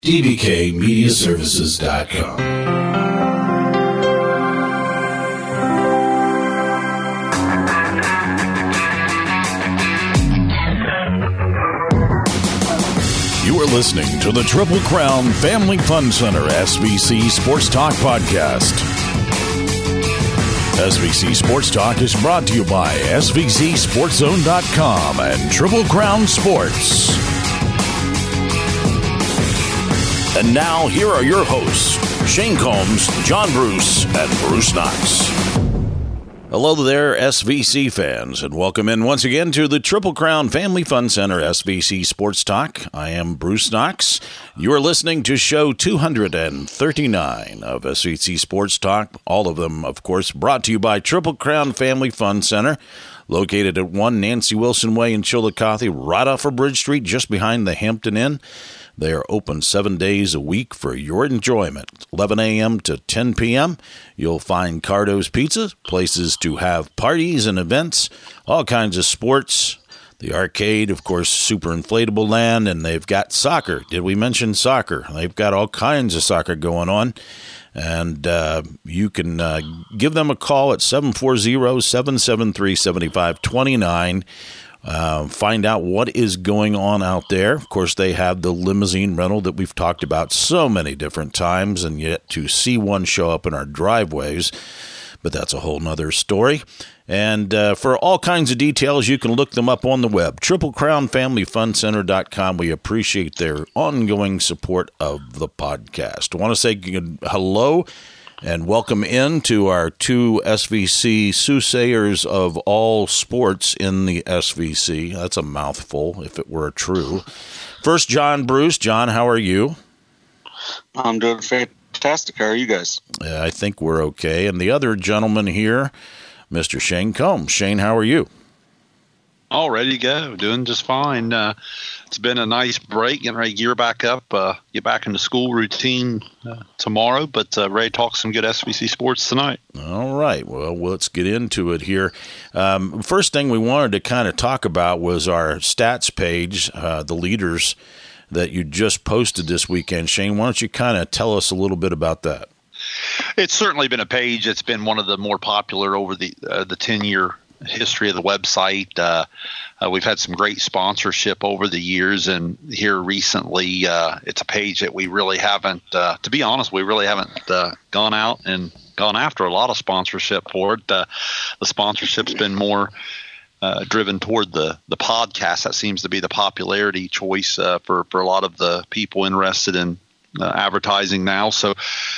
dbkmediaservices.com. You are listening to the Triple Crown Family Fun Center SVC Sports Talk Podcast. SVC Sports Talk is brought to you by SVCSportsZone.com and Triple Crown Sports. And now, here are your hosts, Shane Combs, John Bruce, and Bruce Knox. Hello there, SVC fans, and welcome in once again to the Triple Crown Family Fun Center SVC Sports Talk. I am Bruce Knox. You are listening to show 239 of SVC Sports Talk, all of them, of course, brought to you by Triple Crown Family Fun Center, located at 1 Nancy Wilson Way in Chillicothe, right off of Bridge Street, just behind the Hampton Inn. They are open 7 days a week for your enjoyment, 11 a.m. to 10 p.m. You'll find Cardo's Pizza, places to have parties and events, all kinds of sports. The arcade, of course, super inflatable land, and they've got soccer. Did we mention soccer? They've got all kinds of soccer going on. And you can give them a call at 740-773-7529. Find out what is going on out there. Of course, they have the limousine rental that we've talked about so many different times, and yet to see one show up in our driveways. But that's a whole nother story. And for all kinds of details, you can look them up on the web, TripleCrownFamilyFunCenter.com. We appreciate their ongoing support of the podcast. I want to say hello and welcome in to our two SVC soothsayers of all sports in the SVC. That's a mouthful, if it were true. First, John Bruce. John, how are you? I'm doing fantastic. How are you guys? I think we're okay. And the other gentleman here, Mr. Shane Combs. Shane, how are you? All ready to go. Doing just fine. It's been a nice break, getting ready to gear back up, get back into school routine tomorrow, but ready to talk some good SVC sports tonight. All right. Well, let's get into it here. First thing we wanted to kind of talk about was our stats page, the leaders that you just posted this weekend. Shane, why don't you kind of tell us a little bit about that? It's certainly been a page that's been one of the more popular over the 10-year history of the website. We've had some great sponsorship over the years, and here recently it's a page that we really haven't, to be honest, gone out and gone after a lot of sponsorship for it. The sponsorship's been more driven toward the podcast. That seems to be the popularity choice for a lot of the people interested in advertising now. So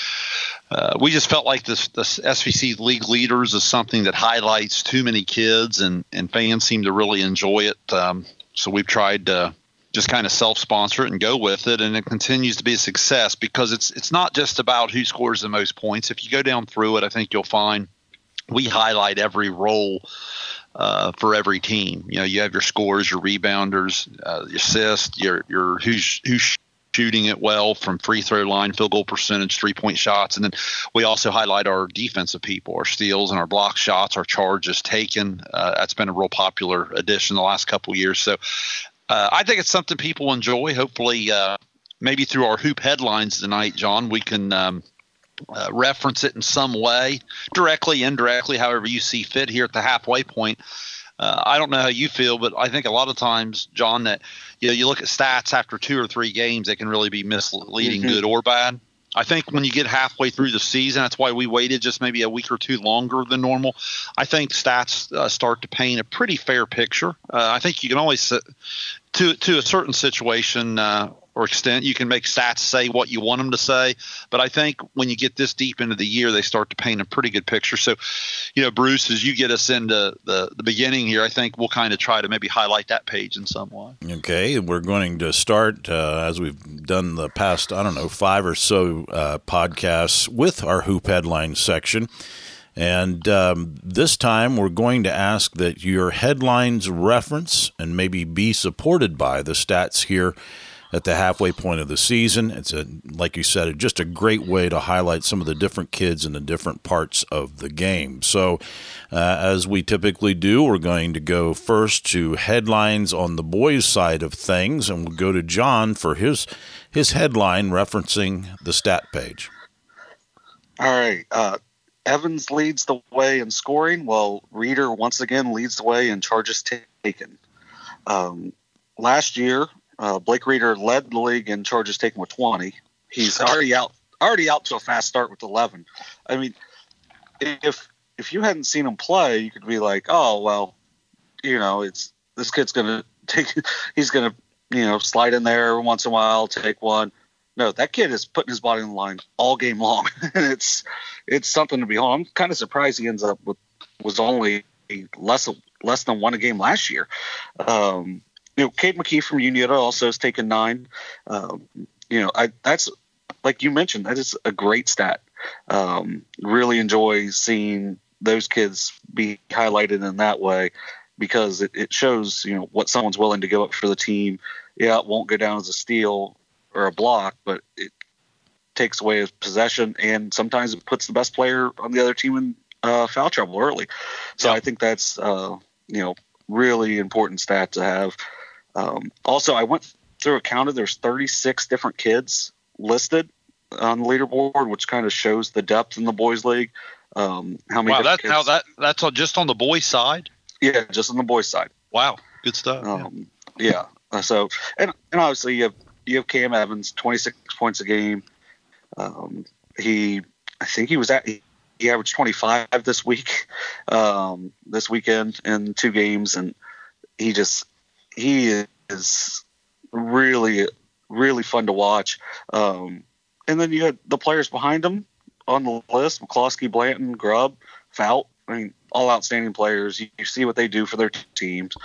we just felt like this SVC League Leaders is something that highlights too many kids, and fans seem to really enjoy it. So we've tried to just kind of self-sponsor it and go with it, and it continues to be a success because it's not just about who scores the most points. If you go down through it, I think you'll find we highlight every role for every team. You know, you have your scorers, your rebounders, your assists, your who's shooting it well from free throw line, field goal percentage, 3-point shots. And then we also highlight our defensive people, our steals and our block shots, our charges taken. That's been a real popular addition the last couple of years. So I think it's something people enjoy. Hopefully, maybe through our hoop headlines tonight, John, we can reference it in some way, directly, indirectly, however you see fit here at the halfway point. I don't know how you feel, but I think a lot of times, John, that you look at stats after 2 or 3 games, they can really be misleading, good or bad. I think when you get halfway through the season, that's why we waited just maybe a week or 2 longer than normal. I think stats start to paint a pretty fair picture. I think you can always, to a certain situation or extent, you can make stats say what you want them to say. But I think when you get this deep into the year, they start to paint a pretty good picture. So, Bruce, as you get us into the beginning here, I think we'll kind of try to maybe highlight that page in some way. Okay, we're going to start, as we've done the past, 5 or so podcasts with our Hoop Headlines section. And this time we're going to ask that your headlines reference and maybe be supported by the stats here at the halfway point of the season. It's like you said, just a great way to highlight some of the different kids in the different parts of the game. So, as we typically do, we're going to go first to headlines on the boys' side of things, and we'll go to John for his headline referencing the stat page. All right. Evans leads the way in scoring, while Reeder once again leads the way in charges taken. Last year, Blake Reeder led the league in charges taken with 20. He's already out to a fast start with 11. I mean, if you hadn't seen him play, you could be like, oh well, this kid's gonna he's gonna slide in there every once in a while, take one. No, that kid is putting his body on the line all game long, and it's something to behold. I'm kind of surprised he ends up was only less than one a game last year. Cade McKee from Uniota also has taken 9. That's like you mentioned, that is a great stat. Really enjoy seeing those kids be highlighted in that way, because it shows what someone's willing to give up for the team. Yeah, it won't go down as a steal or a block, but it takes away his possession, and sometimes it puts the best player on the other team in foul trouble early. So I think that's really important stat to have. Also, I went through and counted. There's 36 different kids listed on the leaderboard, which kind of shows the depth in the boys league. How many? Wow, that's just on the boys side. Yeah, just on the boys side. Wow, good stuff. Yeah. So and obviously you have Cam Evans, 26 points a game. He averaged 25 this weekend in 2 games, and he is really, really fun to watch. And then you had the players behind him on the list: McCloskey, Blanton, Grubb, Fout. I mean, all outstanding players. You see what they do for their teams.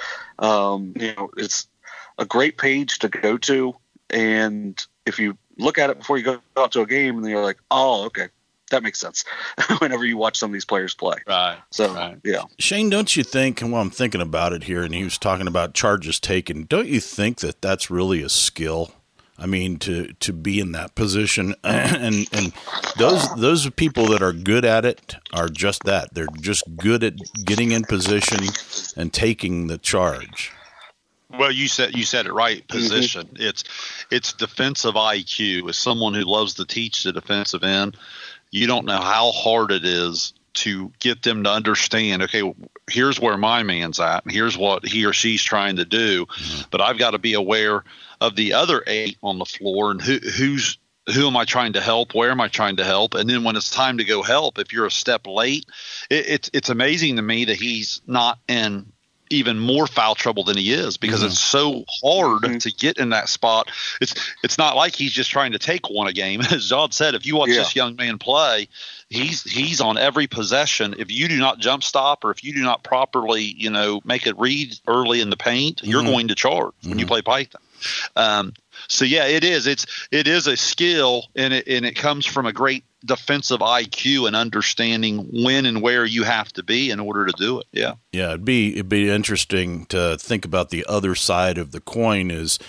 It's a great page to go to, and if you look at it before you go out to a game, and then you're like, oh, okay, that makes sense whenever you watch some of these players play. Right. So, right. Yeah. Shane, don't you think, and while I'm thinking about it here, and he was talking about charges taken, don't you think that that's really a skill? I mean, to be in that position, and those people that are good at it are just that. They're just good at getting in position and taking the charge. Well, you said it right. Position. Mm-hmm. It's defensive IQ. As someone who loves to teach the defensive end, you don't know how hard it is to get them to understand, okay, here's where my man's at, and here's what he or she's trying to do, but I've got to be aware of the other 8 on the floor, and who am I trying to help, where am I trying to help, and then when it's time to go help, if you're a step late, it's amazing to me that he's not in even more foul trouble than he is, because it's so hard to get in that spot. It's not like he's just trying to take one a game. As John said, if you watch this young man play, he's on every possession. If you do not jump stop, or if you do not properly, make it read early in the paint, you're going to charge when you play Python. So yeah, it is. It is a skill, and it comes from a great defensive IQ and understanding when and where you have to be in order to do it. Yeah. Yeah. It'd be interesting to think about the other side of the coin is,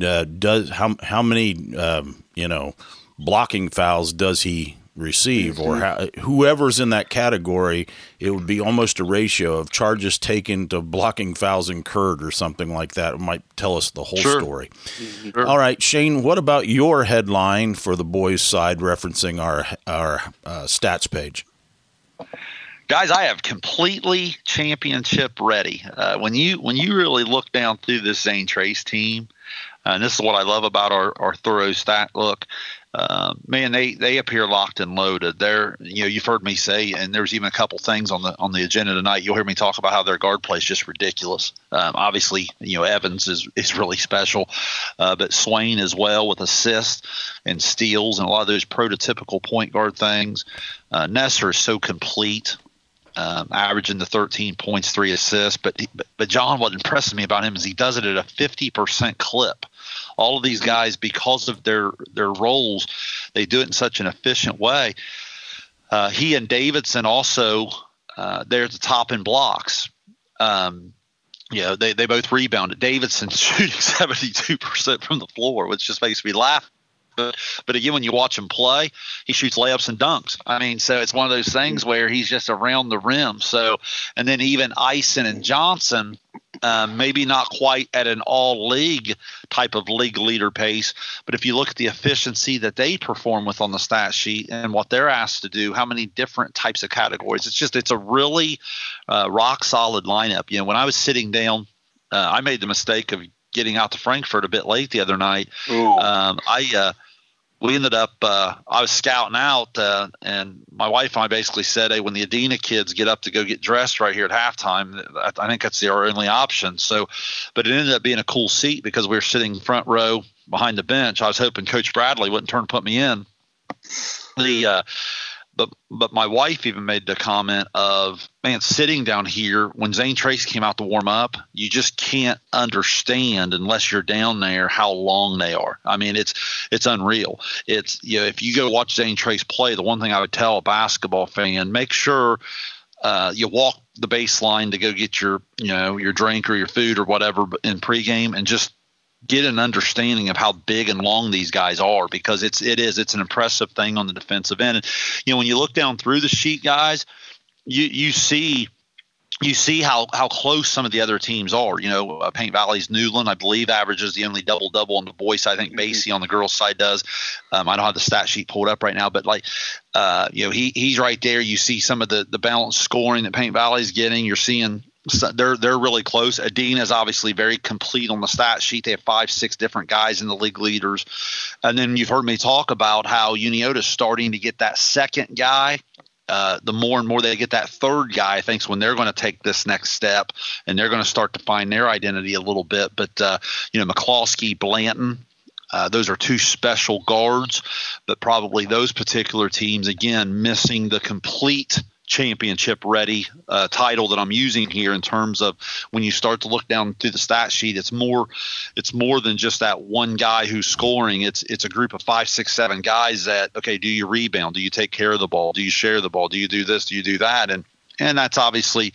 how many, blocking fouls does he receive, or whoever's in that category, it would be almost a ratio of charges taken to blocking fouls incurred or something like that. It might tell us the whole story. Sure. All right, Shane, what about your headline for the boys' side referencing our stats page? Guys, I have completely championship ready. When you really look down through this Zane Trace team, and this is what I love about our thorough stat look. Man, they appear locked and loaded. You've heard me say, and there's even a couple things on the agenda tonight. You'll hear me talk about how their guard play is just ridiculous. Obviously, Evans is really special, but Swain as well with assists and steals and a lot of those prototypical point guard things. Nesser is so complete. Averaging the 13 points, 3 assists, but John, what impresses me about him is he does it at a 50% clip. All of these guys, because of their roles, they do it in such an efficient way. He and Davidson also, they're at the top in blocks. they both rebounded. Davidson shooting 72% from the floor, which just makes me laugh. But again, when you watch him play, he shoots layups and dunks. I mean, so it's one of those things where he's just around the rim. So, and then even Eisen and Johnson, maybe not quite at an all-league type of league leader pace, but if you look at the efficiency that they perform with on the stat sheet and what they're asked to do, how many different types of categories, it's a really rock-solid lineup. When I was sitting down, I made the mistake of getting out to Frankfurt a bit late the other night. We ended up I was scouting out, and my wife and I basically said, hey, when the Adena kids get up to go get dressed right here at halftime, I think that's our only option. So, but it ended up being a cool seat because we were sitting front row behind the bench. I was hoping Coach Bradley wouldn't turn to put me in. But my wife even made the comment of, man, sitting down here when Zane Trace came out to warm up, you just can't understand unless you're down there how long they are. I mean, it's unreal. It's if you go watch Zane Trace play, the one thing I would tell a basketball fan, make sure you walk the baseline to go get your drink or your food or whatever in pregame, and just get an understanding of how big and long these guys are, because it's an impressive thing on the defensive end. And when you look down through the sheet, guys, you see how close some of the other teams are. Paint Valley's Newland, I believe, averages the only double-double on the boys' side. I think Basie on the girls' side does. I don't have the stat sheet pulled up right now, but he's right there. You see some of the balanced scoring that Paint Valley's getting. You're seeing they're really close. Adena is obviously very complete on the stat sheet. They have 5-6 different guys in the league leaders. And then you've heard me talk about how Uniota's starting to get that second guy. The more and more they get that third guy, I think is when they're going to take this next step, and they're going to start to find their identity a little bit. But, McCloskey, Blanton, those are two special guards, but probably those particular teams, again, missing the complete championship ready title that I'm using here, in terms of when you start to look down through the stat sheet, it's more than just that one guy who's scoring. It's a group of 5, 6, 7 guys that, okay, do you rebound? Do you take care of the ball? Do you share the ball? Do you do this? Do you do that? And that's obviously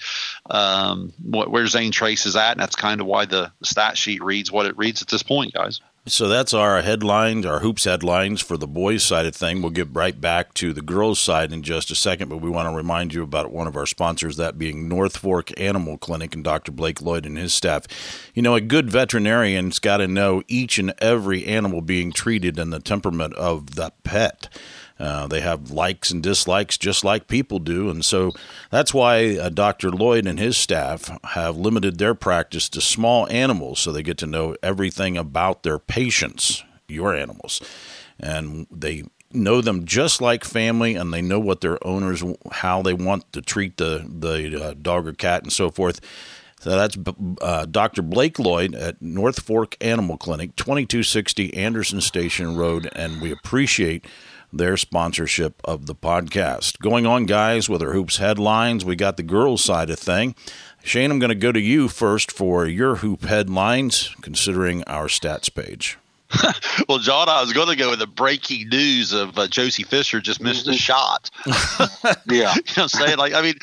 where Zane Trace is at, and that's kind of why the stat sheet reads what it reads at this point, guys. So that's our headlines, our hoops headlines for the boys' side of thing. We'll get right back to the girls' side in just a second, but we want to remind you about one of our sponsors, that being North Fork Animal Clinic and Dr. Blake Lloyd and his staff. A good veterinarian's got to know each and every animal being treated and the temperament of the pet. They have likes and dislikes just like people do, and so that's why Dr. Lloyd and his staff have limited their practice to small animals, so they get to know everything about their patients, your animals, and they know them just like family, and they know what their owners, how they want to treat the dog or cat and so forth. So that's Dr. Blake Lloyd at North Fork Animal Clinic, 2260 Anderson Station Road, and we appreciate their sponsorship of the podcast. Going on, guys, with our hoops headlines, we got the girls' side of thing. Shane, I'm going to go to you first for your hoop headlines, considering our stats page. Well, John, I was going to go with the breaking news of Josie Fisher just missed a shot. Yeah. You know what I'm saying?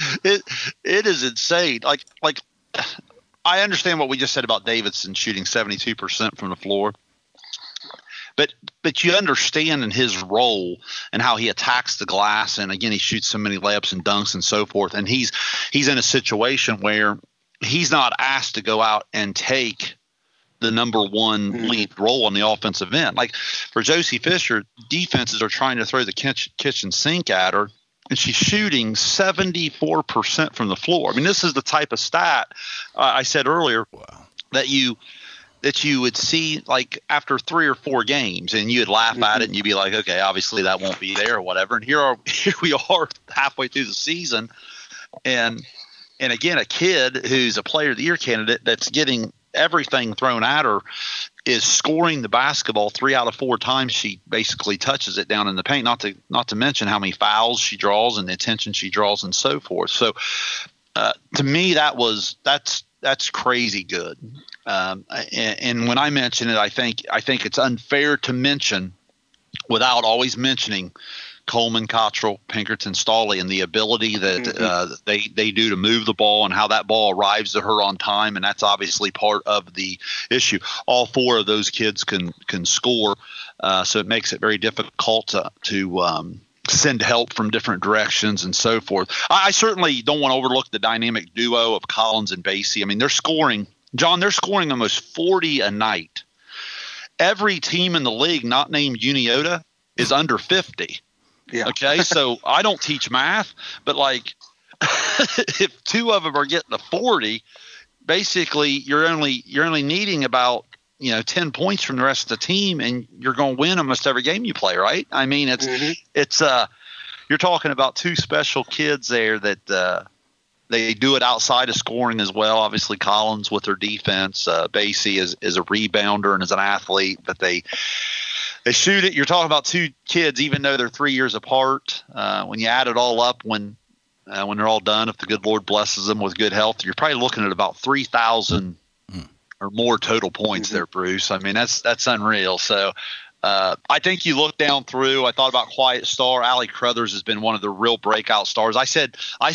It is insane. Like I understand what we just said about Davidson shooting 72% from the floor. But you understand in his role and how he attacks the glass, and again, he shoots so many layups and dunks and so forth, and he's in a situation where he's not asked to go out and take the number one lead role on the offensive end. Like for Josie Fisher, defenses are trying to throw the kitchen sink at her, and she's shooting 74% from the floor. I mean, this is the type of stat I said earlier that you would see like after 3 or 4 games, and you'd laugh at it and you'd be like, okay, obviously that won't be there or whatever. And here we are halfway through the season. And again, a kid who's a player of the year candidate that's getting everything thrown at her is scoring the basketball 3 out of 4 times she basically touches it down in the paint, not to mention how many fouls she draws and the attention she draws and so forth. So to me, that's crazy good. And when I mention it, I think it's unfair to mention without always mentioning Coleman, Cottrell, Pinkerton, Stawley, and the ability that they do to move the ball and how that ball arrives to her on time, and that's obviously part of the issue. All four of those kids can score, so it makes it very difficult to send help from different directions and so forth. I certainly don't want to overlook the dynamic duo of Collins and Basie. I mean, they're scoring almost 40 a night. Every team in the league not named Uniota is under 50. Yeah. Okay, so I don't teach math, but like if two of them are getting to 40, basically you're only needing about 10 points from the rest of the team, and you're going to win almost every game you play, right? I mean, it's you're talking about two special kids there that they do it outside of scoring as well. Obviously, Collins with her defense, Basie is a rebounder and is an athlete, but they shoot it. You're talking about two kids, even though they're 3 years apart. When you add it all up, when they're all done, if the good Lord blesses them with good health, you're probably looking at about 3,000 or more total points there, Bruce. I mean, that's unreal. So I think you look down through. I thought about Quiet Star. Allie Crothers has been one of the real breakout stars. I said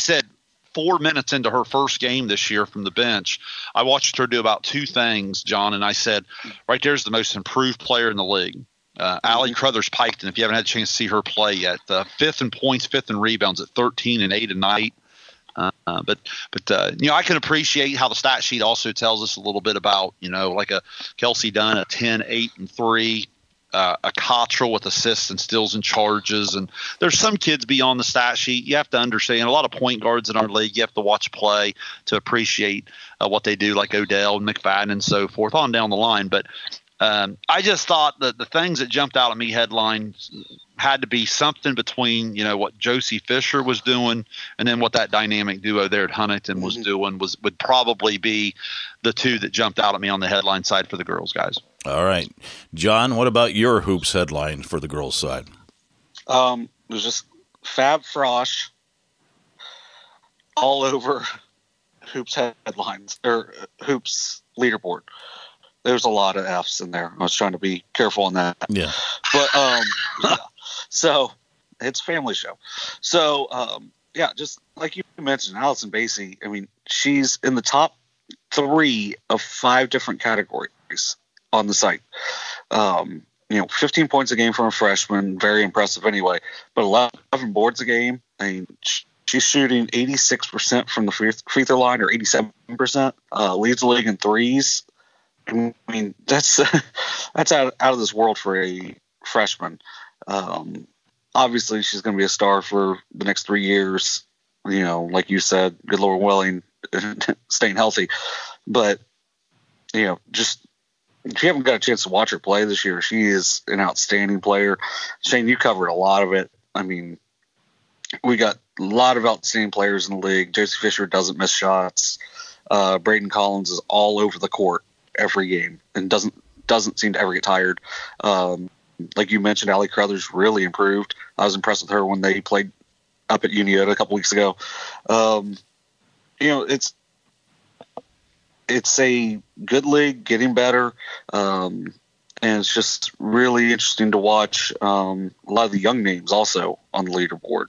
4 minutes into her first game this year from the bench, I watched her do about two things, John, and I said, right there's the most improved player in the league. Allie Crothers Piketon, if you haven't had a chance to see her play yet, fifth in points, fifth in rebounds at 13 and 8 a night. But I can appreciate how the stat sheet also tells us a little bit about, like a Kelsey Dunn, a 10, 8, and 3, a Cottrell with assists and steals and charges. And there's some kids beyond the stat sheet. You have to understand a lot of point guards in our league. You have to watch play to appreciate what they do, like Odell and McFadden and so forth on down the line. But I just thought that the things that jumped out at me headlines had to be something between, what Josie Fisher was doing and then what that dynamic duo there at Huntington was doing would probably be the two that jumped out at me on the headline side for the girls, guys. All right. John, what about your hoops headline for the girls side? It was just Fab Frosh all over hoops headlines or hoops leaderboard. There's a lot of F's in there. I was trying to be careful on that. Yeah. But yeah. So it's a family show. So just like you mentioned, Allison Basie, I mean, she's in the top 3 of 5 different categories on the site. 15 points a game from a freshman, very impressive anyway. But 11 boards a game. I mean, she's shooting 86% from the free throw line or 87%. Leads the league in threes. I mean, that's out of this world for a freshman. Obviously, she's going to be a star for the next 3 years. Like you said, good Lord willing, staying healthy. But just if you haven't got a chance to watch her play this year, she is an outstanding player. Shane, you covered a lot of it. I mean, we got a lot of outstanding players in the league. Josie Fisher doesn't miss shots. Braden Collins is all over the court every game and doesn't seem to ever get tired. Like you mentioned, Allie Crothers really improved. I was impressed with her when they played up at Uniota a couple weeks ago. It's a good league, getting better, and it's just really interesting to watch a lot of the young names also on the leaderboard.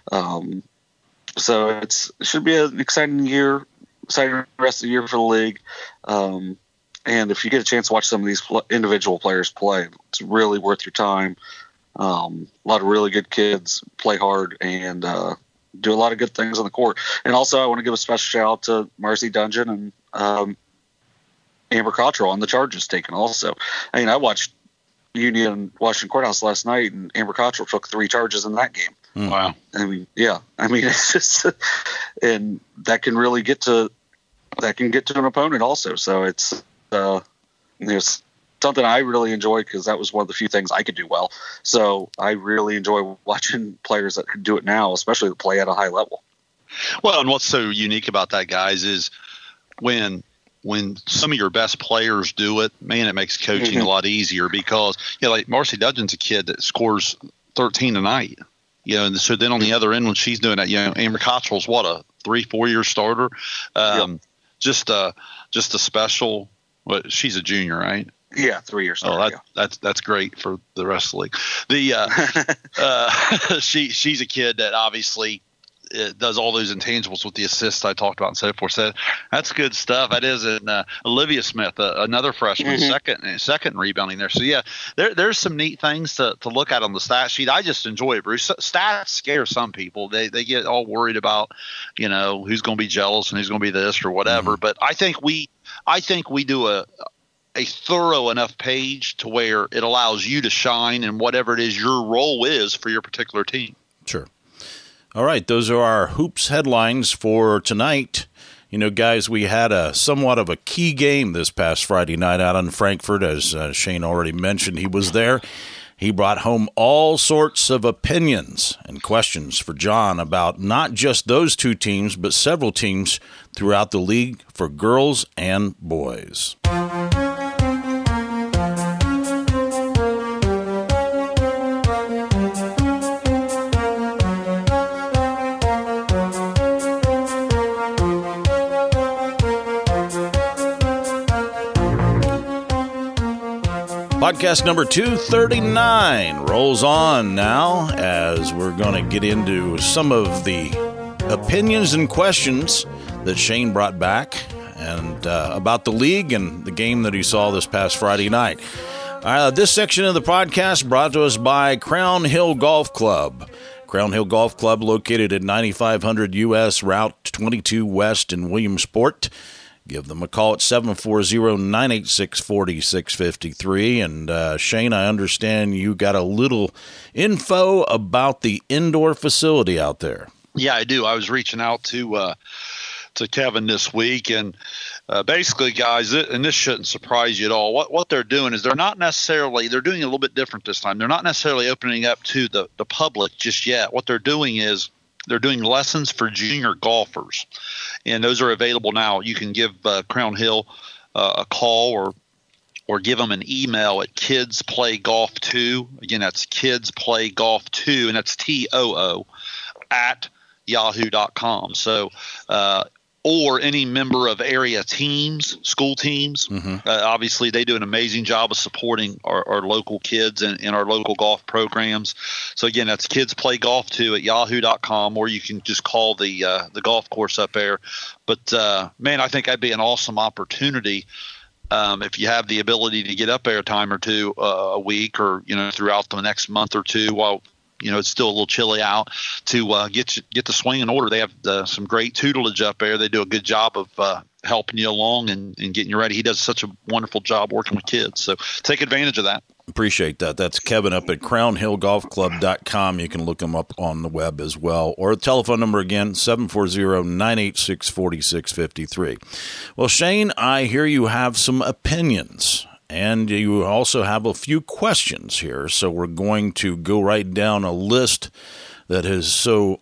So it should be an exciting rest of the year for the league. And if you get a chance to watch some of these individual players play, it's really worth your time. A lot of really good kids play hard and do a lot of good things on the court. And also, I want to give a special shout out to Marcy Dungeon and Amber Cottrell on the charges taken also. I mean, I watched Union Washington Courthouse last night, and Amber Cottrell took 3 charges in that game. Wow. I mean, yeah. I mean, it's just – and that can really get to an opponent also. So it's something I really enjoy because that was one of the few things I could do well. So I really enjoy watching players that can do it now, especially that play at a high level. Well, and what's so unique about that, guys, is when some of your best players do it, man, it makes coaching a lot easier because, like Marcy Dungeon's a kid that scores 13 a night, and so then on the other end when she's doing that, Amber Cottrell's what, a 3-4 year starter, just a special. She's a junior, right? Yeah, 3-year starter. Oh, that's great for the rest of the league. She's a kid that obviously does all those intangibles with the assists I talked about and so forth. So that's good stuff. That is Olivia Smith, another freshman, second rebounding there. So yeah, there's some neat things to look at on the stat sheet. I just enjoy it, Bruce. Stats scare some people. They get all worried about, who's going to be jealous and who's going to be this or whatever. But I think we do a thorough enough page to where it allows you to shine in whatever it is your role is for your particular team. Sure. All right, those are our hoops headlines for tonight. Guys, we had a somewhat of a key game this past Friday night out in Frankfurt. As Shane already mentioned, he was there. He brought home all sorts of opinions and questions for John about not just those two teams, but several teams throughout the league for girls and boys. Podcast number 239 rolls on now as we're going to get into some of the opinions and questions that Shane brought back and about the league and the game that he saw this past Friday night. This section of the podcast brought to us by Crown Hill Golf Club. Crown Hill Golf Club located at 9500 U.S. Route 22 West in Williamsport. Give them a call at 740-986-4653. And Shane, I understand you got a little info about the indoor facility out there. Yeah, I do. I was reaching out to Kevin this week, and basically, guys, and this shouldn't surprise you at all. What they're doing is they're doing a little bit different this time. They're not necessarily opening up to the public just yet. What they're doing is they're doing lessons for junior golfers, and those are available now. You can give Crown Hill a call or give them an email at Kids Play Golf 2. Again, that's Kids Play Golf 2, and that's TOO at yahoo.com. So, or any member of area teams, school teams. Obviously, they do an amazing job of supporting our local kids and our local golf programs. So, again, that's Kids Play Golf 2 at yahoo.com, or you can just call the golf course up there. But, man, I think that'd be an awesome opportunity if you have the ability to get up there a time or two a week or, throughout the next month or two while – it's still a little chilly out to get the swing in order. They have some great tutelage up there. They do a good job of helping you along and getting you ready. He does such a wonderful job working with kids. So take advantage of that. Appreciate that. That's Kevin up at crownhillgolfclub.com. You can look him up on the web as well. Or the telephone number again, 740-986-4653. Well, Shane, I hear you have some opinions. And you also have a few questions here, so we're going to go right down a list that is so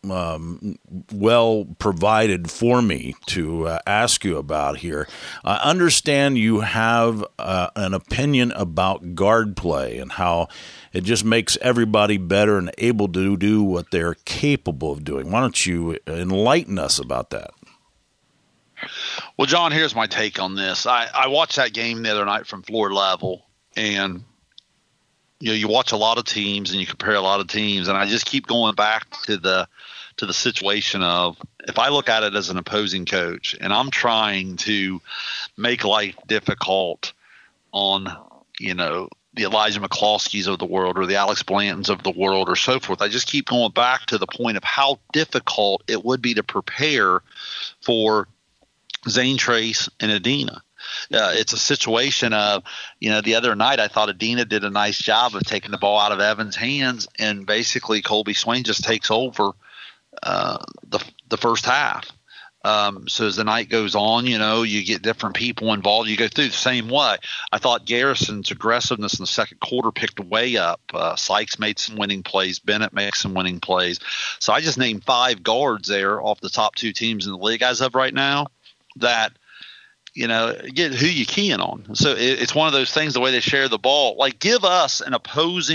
well provided for me to ask you about here. I understand you have an opinion about guard play and how it just makes everybody better and able to do what they're capable of doing. Why don't you enlighten us about that? Well, John, here's my take on this. I watched that game the other night from floor level, and you watch a lot of teams and you compare a lot of teams, and I just keep going back to the situation of if I look at it as an opposing coach and I'm trying to make life difficult on the Elijah McCloskeys of the world or the Alex Blantons of the world or so forth. I just keep going back to the point of how difficult it would be to prepare for Zane Trace and Adina. It's a situation of, the other night I thought Adina did a nice job of taking the ball out of Evans' hands, and basically Colby Swain just takes over the first half. So as the night goes on, you get different people involved. You go through the same way. I thought Garrison's aggressiveness in the second quarter picked way up. Sykes made some winning plays. Bennett made some winning plays. So I just named 5 guards there off the top 2 teams in the league as of right now that, get who you can on. So it's one of those things, the way they share the ball. Like, give us an opposing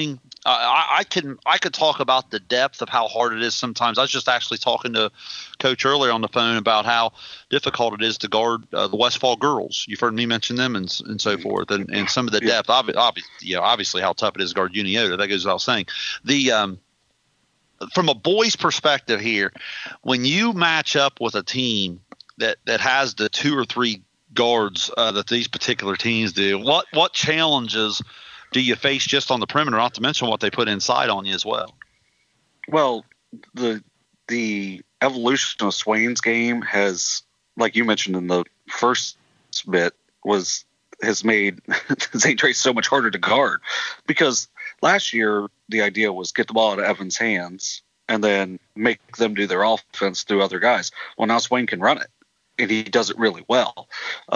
I could talk about the depth of how hard it is sometimes. I was just actually talking to Coach earlier on the phone about how difficult it is to guard the Westfall girls. You've heard me mention them and so forth, and some of the depth. Obviously, how tough it is to guard Uniota. That goes without saying. From a boys' perspective here, when you match up with a team that has the 2 or 3 guards that these particular teams do, what challenges do you face just on the perimeter, not to mention what they put inside on you as well? Well, the evolution of Swain's game has, like you mentioned in the first bit, has made St. Trace so much harder to guard, because last year the idea was get the ball out of Evans' hands and then make them do their offense through other guys. Well, now Swain can run it, and he does it really well.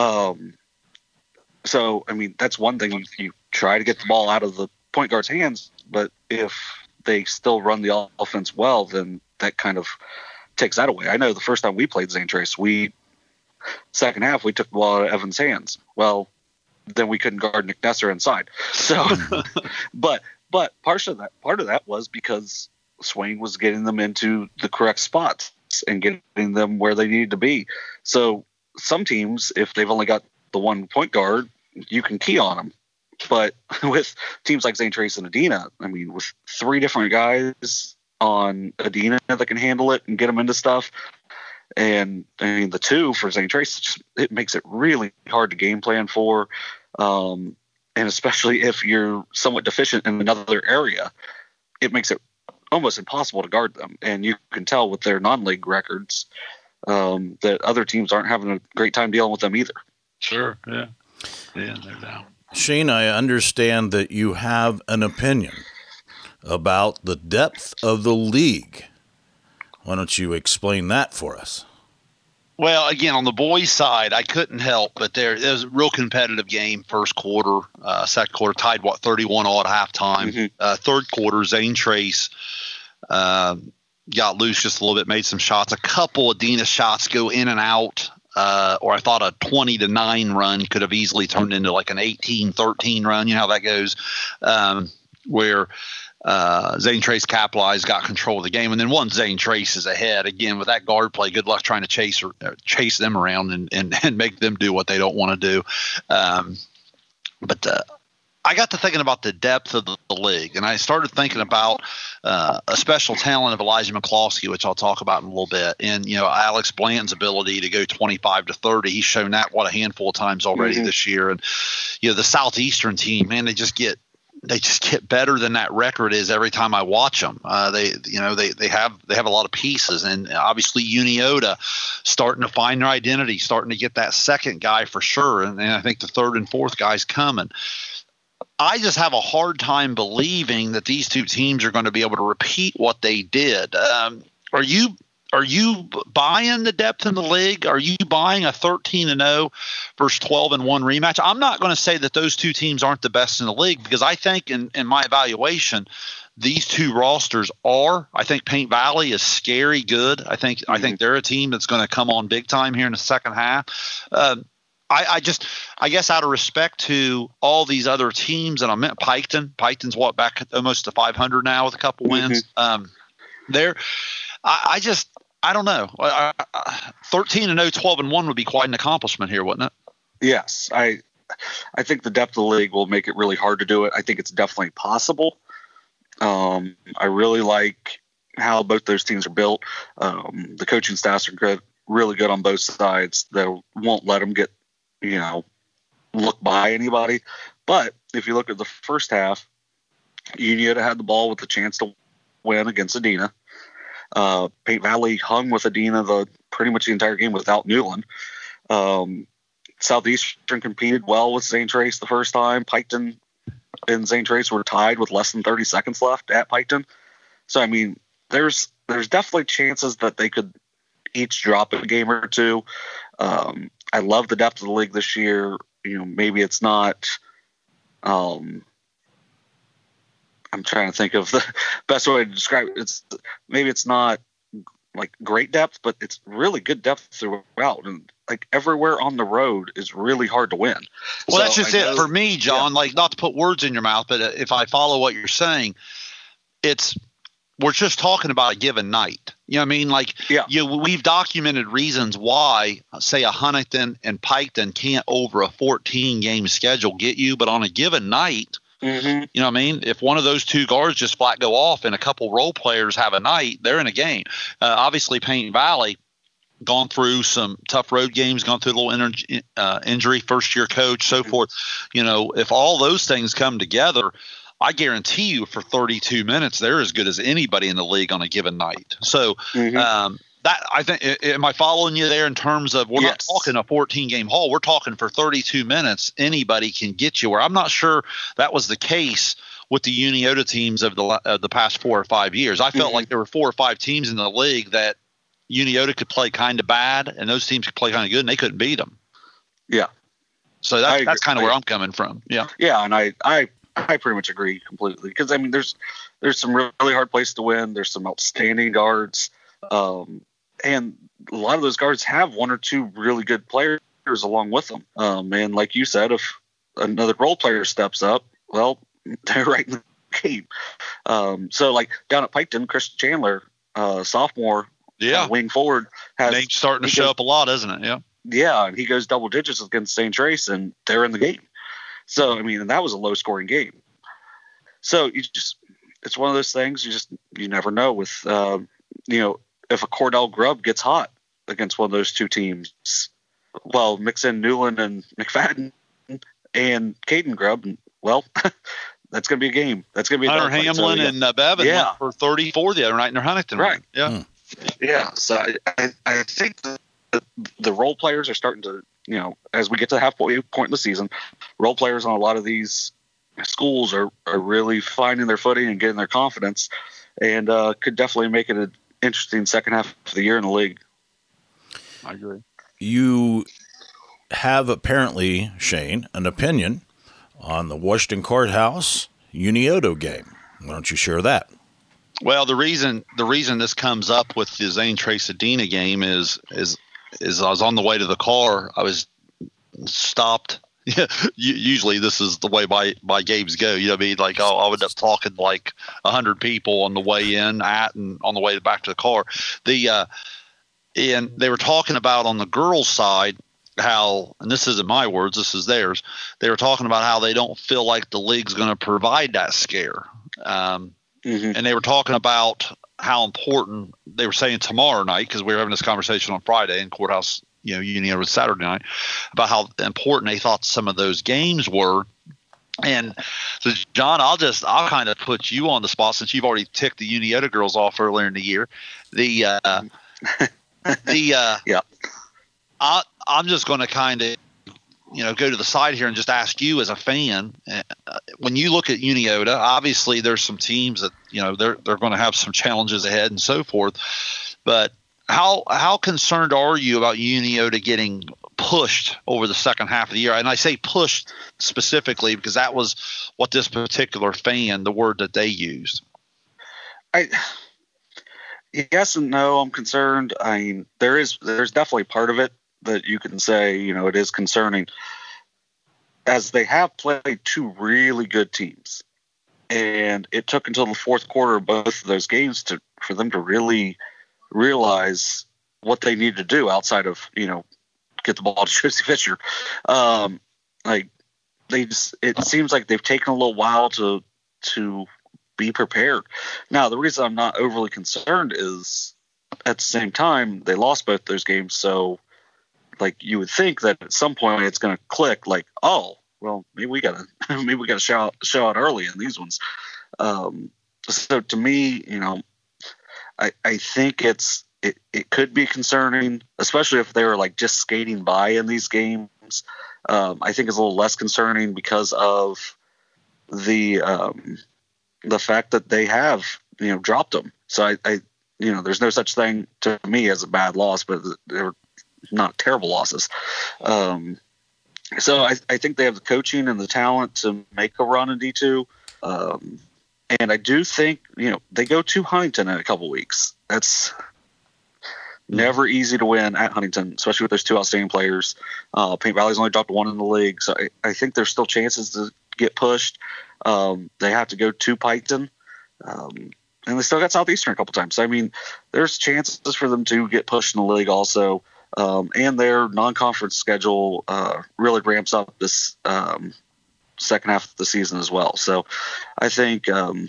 So, I mean, that's one thing. You try to get the ball out of the point guard's hands, but if they still run the offense well, then that kind of takes that away. I know the first time we played St. Trace, second half, we took the ball out of Evans' hands. Well, then we couldn't guard Nick Nesser inside. So, but part of that was because Swain was getting them into the correct spots and getting them where they needed to be. So some teams, if they've only got the one point guard, you can key on them. But with teams like St. Trace and Adina, I mean, with 3 different guys on Adina that can handle it and get them into stuff, and I mean the 2 for St. Trace, it makes it really hard to game plan for, and especially if you're somewhat deficient in another area, it makes it almost impossible to guard them. And you can tell with their non-league records that other teams aren't having a great time dealing with them either. Sure, yeah, they're down. Shane, I understand that you have an opinion about the depth of the league. Why don't you explain that for us? Well, again, on the boys' side, I couldn't help, but there was a real competitive game. First quarter, second quarter, tied 31 all at halftime. Mm-hmm. Third quarter, St. Trace got loose just a little bit, made some shots. A couple of Adina shots go in and out. Or I thought a 20-9 run could have easily turned into like an 18-13 run. You know how that goes, where St. Trace capitalized, got control of the game. And then once St. Trace is ahead, again, with that guard play, good luck trying to chase them around and make them do what they don't want to do. But I got to thinking about the depth of the league, and I started thinking about a special talent of Elijah McCloskey, which I'll talk about in a little bit, and Alex Blanton's ability to go 25 to 30. He's shown that a handful of times already this year, and the Southeastern team, man, they just get better than that record is every time I watch them. They have a lot of pieces, and obviously Uniota starting to find their identity, starting to get that second guy for sure, and I think the third and fourth guy's coming. I just have a hard time believing that these two teams are going to be able to repeat what they did. Are you buying the depth in the league? Are you buying a 13-0 versus 12-1 rematch? I'm not going to say that those two teams aren't the best in the league, because I think in my evaluation, these two rosters are. I think Paint Valley is scary good. I think they're a team that's going to come on big time here in the second half. I guess out of respect to all these other teams, and I meant Piketon. Piketon's back almost to 500 now with a couple wins. I don't know. 13-0, 12-1 would be quite an accomplishment here, wouldn't it? Yes, I think the depth of the league will make it really hard to do it. I think it's definitely possible. I really like how both those teams are built. The coaching staffs are really good on both sides. They won't let them get look by anybody. But if you look at the first half, Uniota had the ball with a chance to win against Adina. Paint Valley hung with Adina pretty much the entire game without Newland. Southeastern competed well with St. Trace the first time. Piketon and St. Trace were tied with less than 30 seconds left at Piketon. So, I mean, there's definitely chances that they could each drop a game or two. I love the depth of the league this year. Maybe it's not I'm trying to think of the best way to describe it. Maybe it's not like great depth, but it's really good depth throughout. And like everywhere on the road is really hard to win. Well, that's just it for me, John. Like, not to put words in your mouth, but if I follow what you're saying, we're just talking about a given night. You know what I mean? Like, we've documented reasons why, say, a Huntington and Piketon can't over a 14-game schedule get you, but on a given night, you know what I mean? If one of those two guards just flat go off and a couple role players have a night, they're in a game. Obviously, Paint Valley gone through some tough road games, gone through a little injury, first-year coach, so forth. You know, if all those things come together, I guarantee you for 32 minutes, they're as good as anybody in the league on a given night. So that, I think, am I following you there in terms of we're not talking a 14-game haul. We're talking for 32 minutes, anybody can get you. Where I'm not sure that was the case with the Uniota teams of the past 4 or 5 years. I felt like there were 4 or 5 teams in the league that Uniota could play kind of bad, and those teams could play kind of good, and they couldn't beat them. Yeah. So that's kind of where I'm coming from. Yeah. Yeah, and I pretty much agree completely because, I mean, there's some really hard places to win. There's some outstanding guards, and a lot of those guards have 1 or 2 really good players along with them. And like you said, if another role player steps up, well, they're right in the game. So like down at Piketon, Chris Chandler, sophomore, wing forward, has starting to show up a lot, isn't it? Yeah. Yeah, and he goes double digits against St. Trace, and they're in the game. So, I mean, and that was a low-scoring game. So it's one of those things you never know with, if a Cordell Grubb gets hot against one of those 2 teams, well, mix in Newland and McFadden and Caden Grubb, and, well, that's going to be a game. That's going to be a Hunter Hamlin and Bevan went for 34 the other night in their Huntington. Right. Yeah. Yeah. So I think the role players are starting to, as we get to the halfway point in the season, role players on a lot of these schools are really finding their footing and getting their confidence, and could definitely make it an interesting second half of the year in the league. I agree. You have apparently, Shane, an opinion on the Washington Courthouse Uniota game. Why don't you share that? Well, the reason this comes up with the Zane Trace-Adena game is I was on the way to the car. I was stopped. Usually this is the way my games go. You know what I mean? Like I'll end up talking to like 100 people on the way in and on the way back to the car. And they were talking about on the girls' side how, and this isn't my words, this is theirs. They were talking about how they don't feel like the league's going to provide that scare. And they were talking about how important they were saying tomorrow night, because we were having this conversation on Friday in Courthouse, Union was Saturday night, about how important they thought some of those games were. And so, John, I'll kind of put you on the spot since you've already ticked the Uniota girls off earlier in the year. I'm just going to kind of, go to the side here and just ask you as a fan, when you look at Uniota, obviously there's some teams that, they're going to have some challenges ahead and so forth. But how concerned are you about Uniota getting pushed over the second half of the year? And I say pushed specifically because that was what this particular fan, the word that they used. Yes and no, I'm concerned. I mean, there's definitely part of it that you can say, it is concerning, as they have played 2 really good teams. And it took until the fourth quarter of both of those games for them to really realize what they need to do outside of, get the ball to Josie Fisher. It seems like they've taken a little while to be prepared. Now, the reason I'm not overly concerned is at the same time, they lost both those games. So like you would think that at some point it's going to click like, oh, well, maybe we got to show out early in these ones. So to me, I think it could be concerning, especially if they were like just skating by in these games. I think it's a little less concerning because of the fact that they have, dropped them. So I there's no such thing to me as a bad loss, but they're not terrible losses. So I think they have the coaching and the talent to make a run in D2. And I do think, they go to Huntington in a couple weeks. That's never easy to win at Huntington, especially with those 2 outstanding players. Paint Valley's only dropped 1 in the league. So I think there's still chances to get pushed. They have to go to Piketon. And they still got Southeastern a couple times. So, I mean, there's chances for them to get pushed in the league also. And their non-conference schedule really ramps up this second half of the season as well. So I think,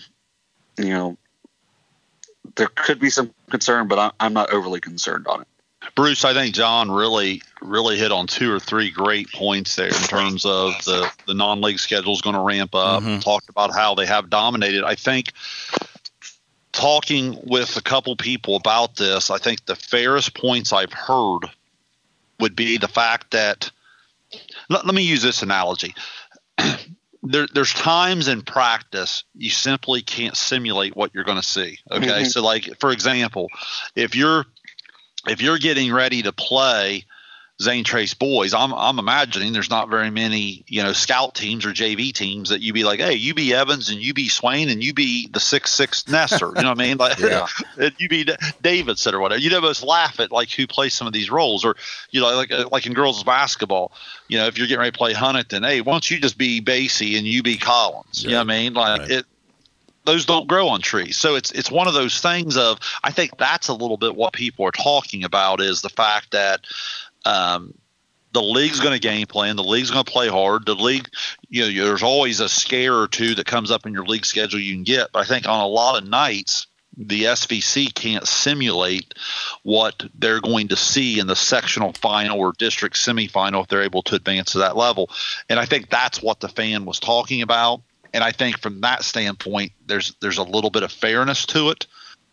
there could be some concern, but I'm not overly concerned on it. Bruce, I think John really hit on 2 or 3 great points there in terms of the non-league schedule is going to ramp up. Mm-hmm. Talked about how they have dominated. I think talking with a couple people about this, I think the fairest points I've heard would be the fact that let me use this analogy. There's times in practice you simply can't simulate what you're going to see. Okay, Mm-hmm. So like for example, if you're getting ready to play Zane Trace boys, I'm imagining there's not very many, scout teams or JV teams that you be like, hey, you be Evans and you be Swain and you be the 6'6" Nestor. You know what I mean? Like, Yeah. You be Davidson or whatever. You'd almost laugh at like who plays some of these roles, or like in girls basketball. If you're getting ready to play Huntington, hey, why don't you just be Basie and you be Collins? Yeah. You know what I mean? Like Right. Those don't grow on trees. So it's one of those things of, I think that's a little bit what people are talking about, is the fact that the league's going to game plan. The league's going to play hard. The league, there's always a scare or two that comes up in your league schedule you can get. But I think on a lot of nights, the SVC can't simulate what they're going to see in the sectional final or district semifinal if they're able to advance to that level. And I think that's what the fan was talking about. And I think from that standpoint, there's a little bit of fairness to it.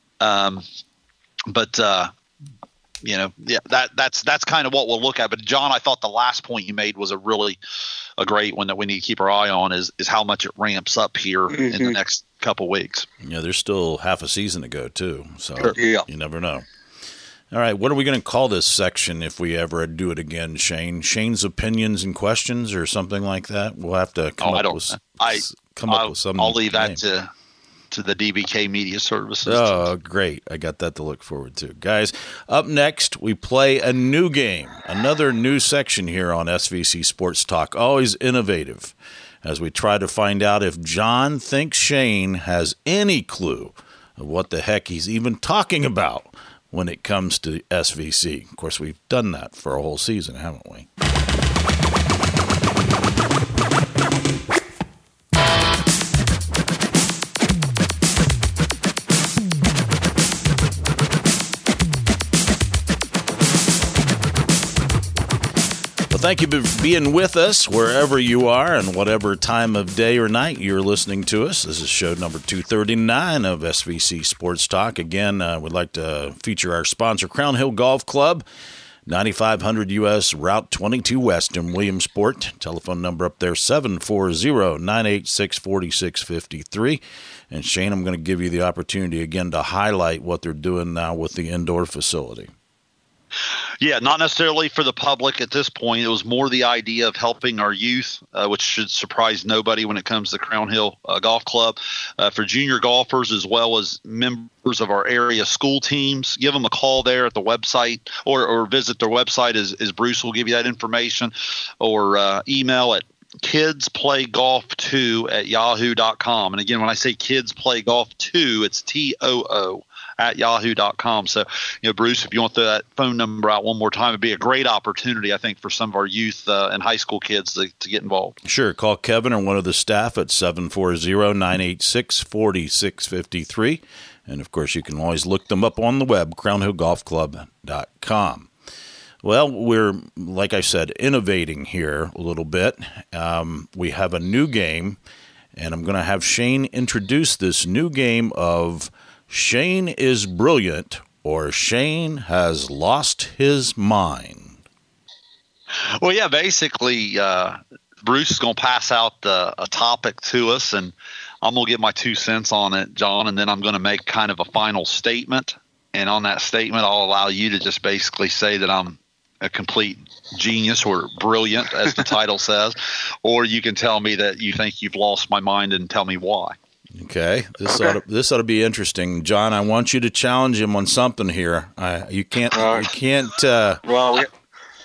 That's kind of what we'll look at. But John, I thought the last point you made was a great one that we need to keep our eye on is how much it ramps up here in the next couple weeks. Yeah, there's still half a season to go too, so Yeah. you never know. All right, what are we going to call this section if we ever do it again, Shane? Shane's opinions and questions or something like that? We'll have to come up with some. I'll leave that name. to the DBK Media Services. Oh, great. I got that to look forward to. Guys, up next, we play a new game, another new section here on SVC Sports Talk, always innovative, as we try to find out if John thinks Shane has any clue of what the heck he's even talking about when it comes to SVC. Of course, we've done that for a whole season, haven't we? Thank you for being with us wherever you are and whatever time of day or night you're listening to us. This is show number 239 of SVC Sports Talk. Again, we'd like to feature our sponsor, Crown Hill Golf Club, 9500 U.S. Route 22 West in Williamsport. Telephone number up there, 740-986-4653. And Shane, I'm going to give you the opportunity again to highlight what they're doing now with the indoor facility. Yeah, not necessarily for the public at this point. It was more the idea of helping our youth, which should surprise nobody when it comes to Crown Hill Golf Club, for junior golfers as well as members of our area school teams. Give them a call there at the website or visit their website as Bruce will give you that information, or email at kidsplaygolf2@yahoo.com. And again, when I say kidsplaygolf2, it's TOO at yahoo.com. So, Bruce, if you want that phone number out one more time, it'd be a great opportunity, I think, for some of our youth and high school kids to get involved. Sure. Call Kevin or one of the staff at 740-986-4653. And, of course, you can always look them up on the web, crownhillgolfclub.com. Well, we're, like I said, innovating here a little bit. We have a new game, and I'm going to have Shane introduce this new game of Shane is Brilliant or Shane has lost his mind. Well, yeah, basically, Bruce is going to pass out a topic to us, and I'm going to get my 2 cents on it, John, and then I'm going to make kind of a final statement. And on that statement, I'll allow you to just basically say that I'm a complete genius or brilliant, as the title says, or you can tell me that you think you've lost my mind and tell me why. Okay, this ought to be interesting, John. I want you to challenge him on something here. You can't. Well,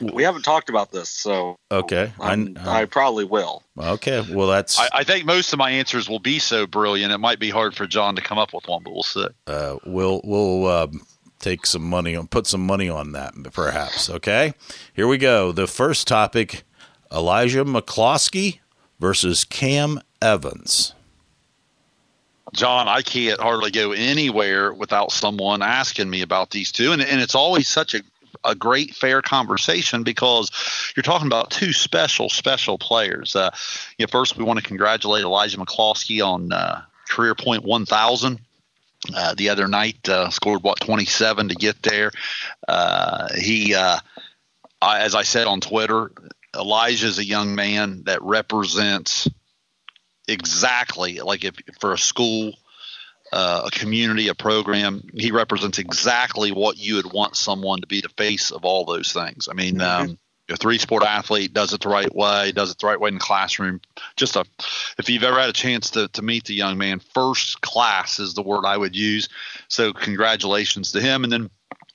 We haven't talked about this, so okay. I probably will. Okay, well that's. I think most of my answers will be so brilliant. It might be hard for John to come up with one, but we'll see. We'll take some money on, put some money on that, perhaps. Okay, here we go. The first topic: Elijah McCloskey versus Cam Evans. John, I can't hardly go anywhere without someone asking me about these two. And it's always such a great, fair conversation because you're talking about two special players. First, we want to congratulate Elijah McCloskey on career point 1,000. The other night, scored, 27 to get there. As I said on Twitter, Elijah is a young man that represents – exactly, like if for a school, a community, a program, he represents exactly what you would want someone to be the face of all those things. I mean, a 3-sport athlete, does it the right way in the classroom. If you've ever had a chance to meet the young man, first class is the word I would use. So congratulations to him. And then,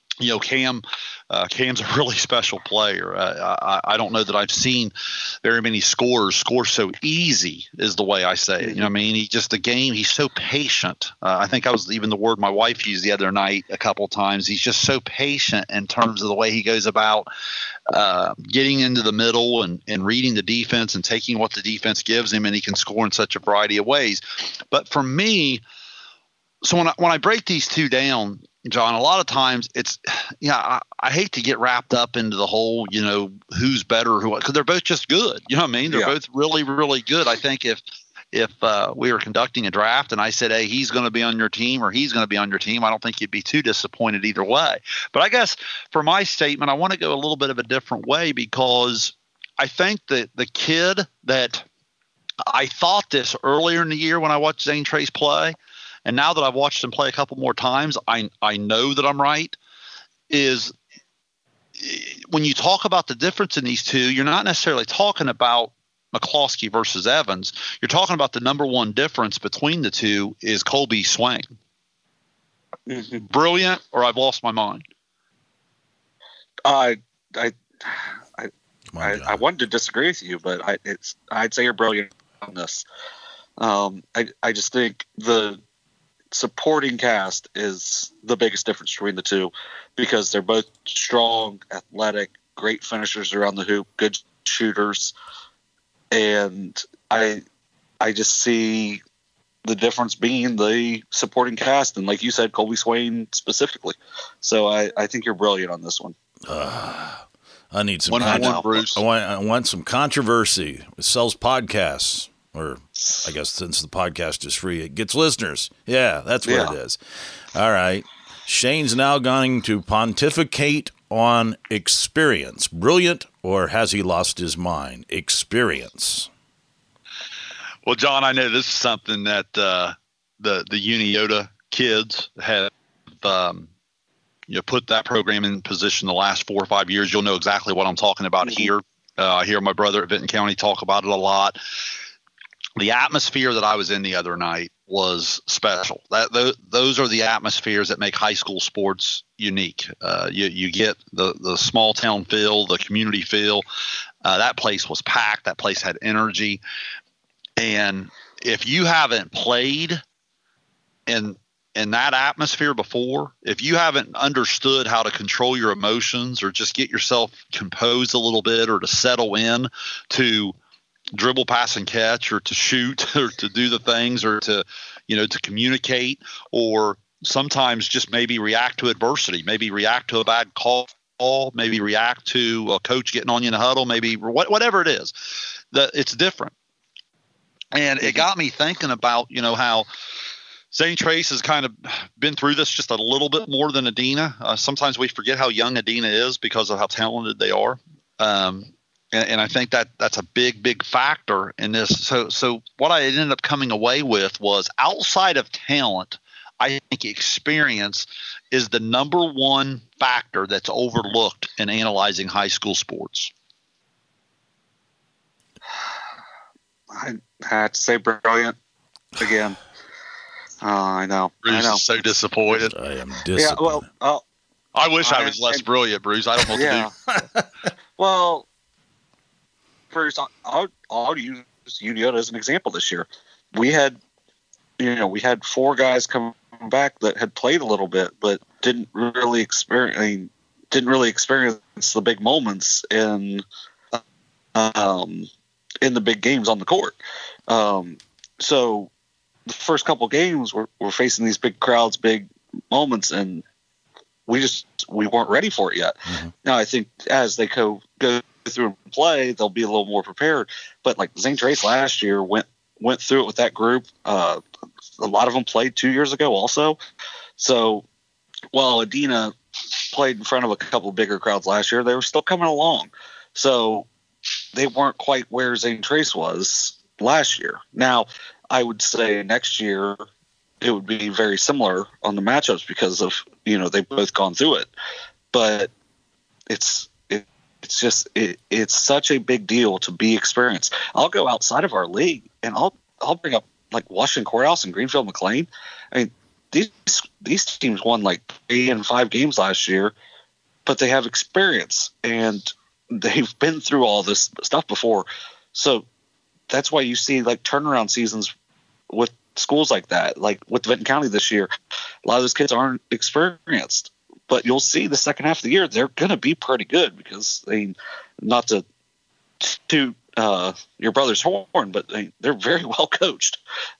Cam's a really special player. I don't know that I've seen very many scorers score so easy, is the way I say it. You know what I mean? He's so patient. I think I was even the word my wife used the other night a couple of times. He's just so patient in terms of the way he goes about getting into the middle and reading the defense and taking what the defense gives him, and he can score in such a variety of ways. But for me, so when I break these two down, John, a lot of times I hate to get wrapped up into the whole, who's better, because they're both just good. You know what I mean? They're both really, really good. I think if we were conducting a draft and I said, hey, he's going to be on your team or he's going to be on your team, I don't think you'd be too disappointed either way. But I guess for my statement, I want to go a little bit of a different way, because I think that the kid that I thought this earlier in the year when I watched Zane Trace play, and now that I've watched him play a couple more times, I know that I'm right, is when you talk about the difference in these two, you're not necessarily talking about McCloskey versus Evans. You're talking about the number one difference between the two is Colby Swain. Mm-hmm. Brilliant, or I've lost my mind? I wanted to disagree with you, but I'd say you're brilliant on this. I just think the supporting cast is the biggest difference between the two, because they're both strong, athletic, great finishers around the hoop, good shooters, and I just see the difference being the supporting cast, and like you said, Colby Swain specifically. So I think you're brilliant on this one. I need some Bruce. I want some controversy. It sells podcasts. Or I guess since the podcast is free, it gets listeners. Yeah, that's what it is. All right. Shane's now going to pontificate on experience. Brilliant, or has he lost his mind? Experience. Well, John, I know this is something that the Uniota kids have put that program in position the last 4 or 5 years. You'll know exactly what I'm talking about here. I hear my brother at Vinton County talk about it a lot. The atmosphere that I was in the other night was special. Those are the atmospheres that make high school sports unique. You get the small town feel, the community feel. That place was packed. That place had energy. And if you haven't played in that atmosphere before, if you haven't understood how to control your emotions or just get yourself composed a little bit or to settle in to dribble, pass, and catch, or to shoot, or to do the things, or to communicate, or sometimes just maybe react to adversity, maybe react to a bad call, maybe react to a coach getting on you in a huddle, maybe whatever it is, it's different. And it got me thinking about, how Zane Trace has kind of been through this just a little bit more than Adina. Sometimes we forget how young Adina is because of how talented they are. And I think that's a big, big factor in this. So what I ended up coming away with was, outside of talent, I think experience is the number one factor that's overlooked in analyzing high school sports. I had to say brilliant again. I know. Bruce is so disappointed. I am disappointed. Yeah, well, I wish I was less brilliant, Bruce. I don't know what to do. Well, first, I'll use Uniota as an example this year. We had 4 guys come back that had played a little bit, but didn't really experience the big moments in the big games on the court. So the first couple games we're facing these big crowds, big moments, and we weren't ready for it yet. Mm-hmm. Now I think as they go through and play, they'll be a little more prepared. But like Zane Trace last year went through it with that group. A lot of them played 2 years ago also. So while Adina played in front of a couple bigger crowds last year, they were still coming along. So they weren't quite where Zane Trace was last year. Now, I would say next year it would be very similar on the matchups because of, they've both gone through it. But it's such a big deal to be experienced. I'll go outside of our league and I'll bring up like Washington Courthouse and Greenfield McLean. I mean, these teams won like 3 and 5 games last year, but they have experience and they've been through all this stuff before. So that's why you see like turnaround seasons with schools like that, like with Benton County this year. A lot of those kids aren't experienced, but you'll see the second half of the year they're going to be pretty good because not to toot your brother's horn, but they're very well coached.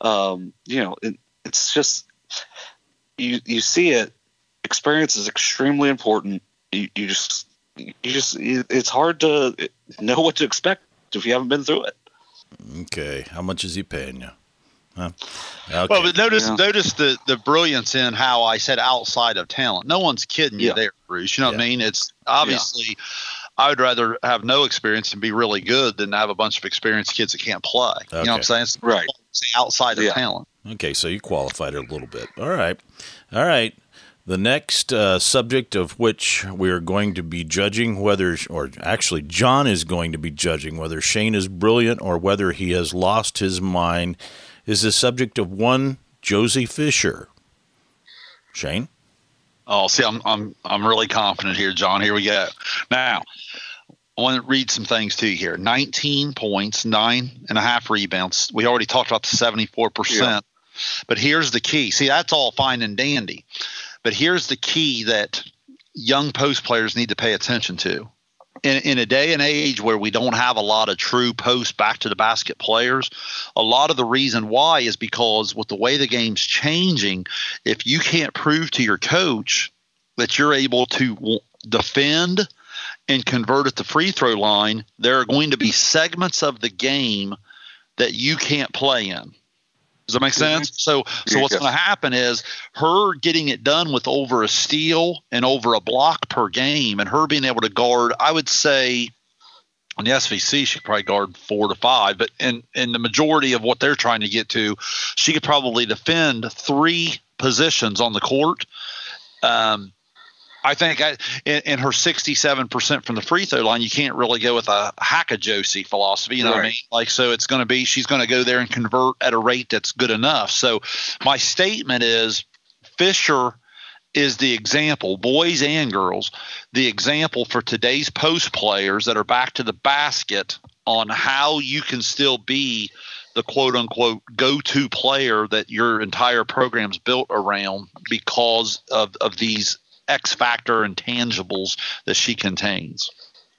It's just you see it. Experience is extremely important. You just it's hard to know what to expect if you haven't been through it. Okay, how much is he paying you? Huh? Okay. Well, but notice the brilliance in how I said outside of talent. No one's kidding you there, Bruce. You know what I mean? It's obviously I would rather have no experience and be really good than have a bunch of experienced kids that can't play. Okay. You know what I'm saying? It's right. Outside of talent. Okay, so you qualified it a little bit. All right. The next subject of which we are going to be judging actually John is going to be judging whether Shane is brilliant or whether he has lost his mind, is the subject of one Josie Fisher. Shane? Oh, see, I'm really confident here, John. Here we go. Now, I want to read some things to you here. 19 points, 9.5 rebounds. We already talked about the 74%. Yeah. But here's the key. See, that's all fine and dandy. But here's the key that young post players need to pay attention to. In a day and age where we don't have a lot of true post back to the basket players, a lot of the reason why is because with the way the game's changing, if you can't prove to your coach that you're able to defend and convert at the free throw line, there are going to be segments of the game that you can't play in. Does that make sense? So what's going to happen is her getting it done with over a steal and over a block per game and her being able to guard, I would say on the SVC, she could probably guard 4 to 5. But in the majority of what they're trying to get to, she could probably defend 3 positions on the court. I think in her 67% from the free throw line, you can't really go with a hack-a-Josie philosophy. You know what I mean? Like, so it's going to be she's going to go there and convert at a rate that's good enough. So my statement is Fisher is the example, boys and girls, the example for today's post players that are back to the basket on how you can still be the quote-unquote go-to player that your entire program's built around because of these X factor and tangibles that she contains.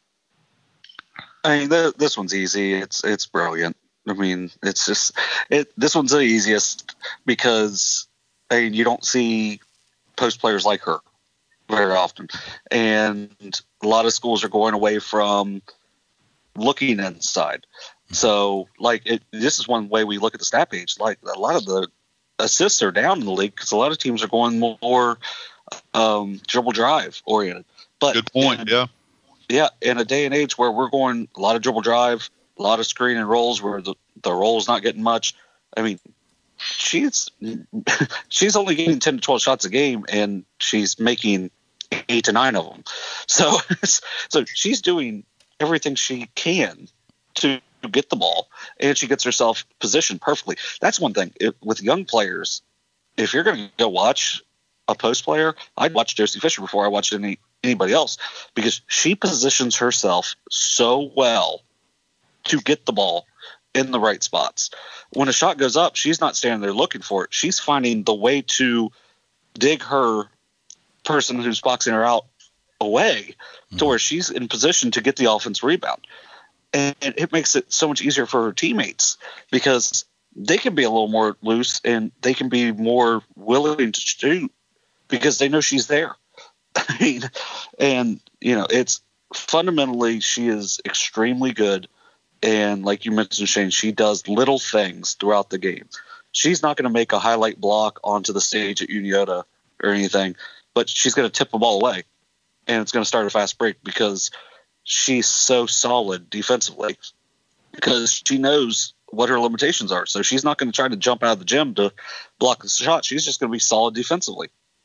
I mean, this one's easy. It's brilliant. I mean, it's just this one's the easiest because you don't see post players like her very often, and a lot of schools are going away from looking inside. So, this is one way we look at the stat page. Like a lot of the assists are down in the league because a lot of teams are going more dribble drive oriented. But good point. Yeah. In a day and age where we're going a lot of dribble drive, a lot of screen and rolls where the roll's not getting much. I mean, she's only getting 10 to 12 shots a game and she's making 8 to 9 of them. So she's doing everything she can to get the ball and she gets herself positioned perfectly. That's one thing with young players. If you're going to go watch a post player, I'd watch Josie Fisher before I watched anybody else because she positions herself so well to get the ball in the right spots. When a shot goes up, she's not standing there looking for it. She's finding the way to dig her person who's boxing her out away to where she's in position to get the offense rebound. And it makes it so much easier for her teammates because they can be a little more loose and they can be more willing to shoot because they know she's there. I mean, and, it's fundamentally she is extremely good. And like you mentioned, Shane, she does little things throughout the game. She's not going to make a highlight block onto the stage at Uniota or anything, but she's going to tip the ball away. And it's going to start a fast break because she's so solid defensively because she knows what her limitations are. So she's not going to try to jump out of the gym to block the shot. She's just going to be solid defensively.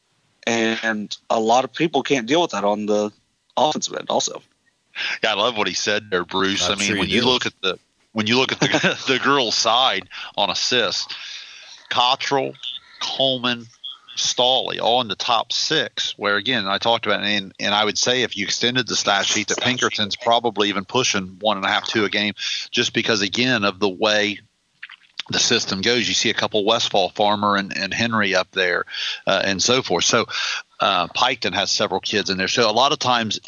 And a lot of people can't deal with that on the offensive end also. Yeah, I love what he said there, Bruce. I'm sure when you look at the girls' side on assists, Cottrell, Coleman, Stawley, all in the top 6, where, again, I talked about it, and I would say if you extended the stat sheet that Pinkerton's probably even pushing 1.5, 2 a game just because, again, of the way the system goes. You see a couple Westfall, Farmer and Henry up there and so forth. So Piketon has several kids in there. So a lot of times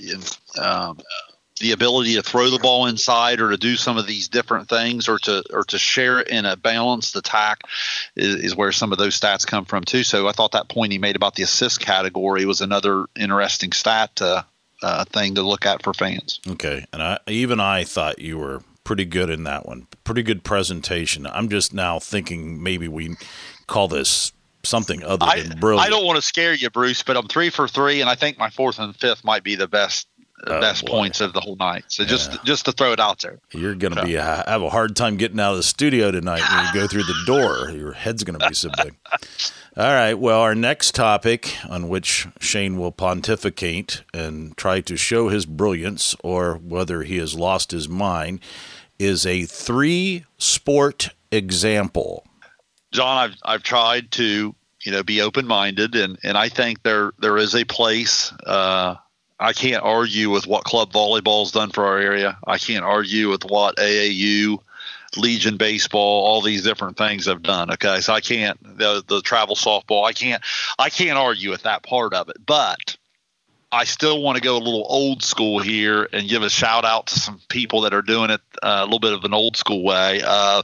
the ability to throw the ball inside or to do some of these different things or to share in a balanced attack is where some of those stats come from too. So I thought that point he made about the assist category was another interesting stat thing to look at for fans. Okay, and I thought you were pretty good in that one. Pretty good presentation. I'm just now thinking maybe we call this something other than brilliant. I don't want to scare you, Bruce, but I'm 3 for 3, and I think my 4th and 5th might be the best points of the whole night. So just to throw it out there. You're going to have a hard time getting out of the studio tonight when you go through the door. Your head's going to be so big. All right. Well, our next topic on which Shane will pontificate and try to show his brilliance or whether he has lost his mind is a 3-sport example. John, I've tried to, be open-minded, and I think there is a place. I can't argue with what club volleyball's done for our area. I can't argue with what AAU, Legion baseball, all these different things have done. Okay, so I can't the travel softball. I can't argue with that part of it, but I still want to go a little old school here and give a shout out to some people that are doing it a little bit of an old school way. An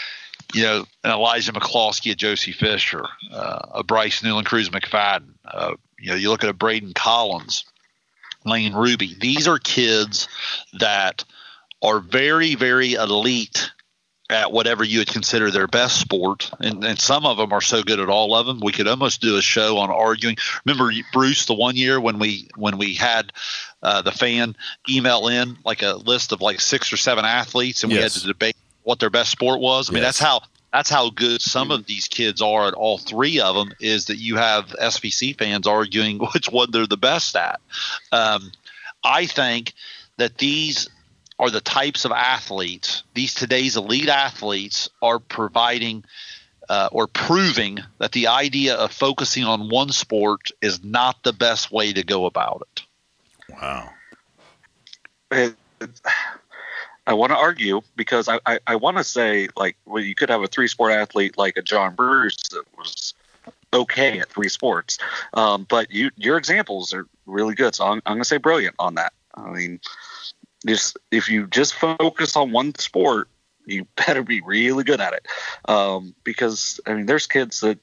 Elijah McCloskey, a Josie Fisher, a Bryce Newland, Cruz McFadden. You look at a Braden Collins, Lane Ruby. These are kids that are very, very elite at whatever you would consider their best sport, and some of them are so good at all of them. We could almost do a show on arguing. Remember, Bruce, the one year when we had the fan email in like a list of like 6 or 7 athletes, and we had to debate what their best sport was. I mean, that's how good some of these kids are at all 3 of them, is that you have SVC fans arguing which one they're the best at. I think that these are the types of athletes, these today's elite athletes are providing or proving that the idea of focusing on one sport is not the best way to go about it. Wow. I want to argue because I want to say, like, well, you could have a 3-sport athlete like a John Bruce that was okay at 3 sports. But your examples are really good. So I'm going to say brilliant on that. I mean, if you just focus on one sport, you better be really good at it. Because, I mean, there's kids that,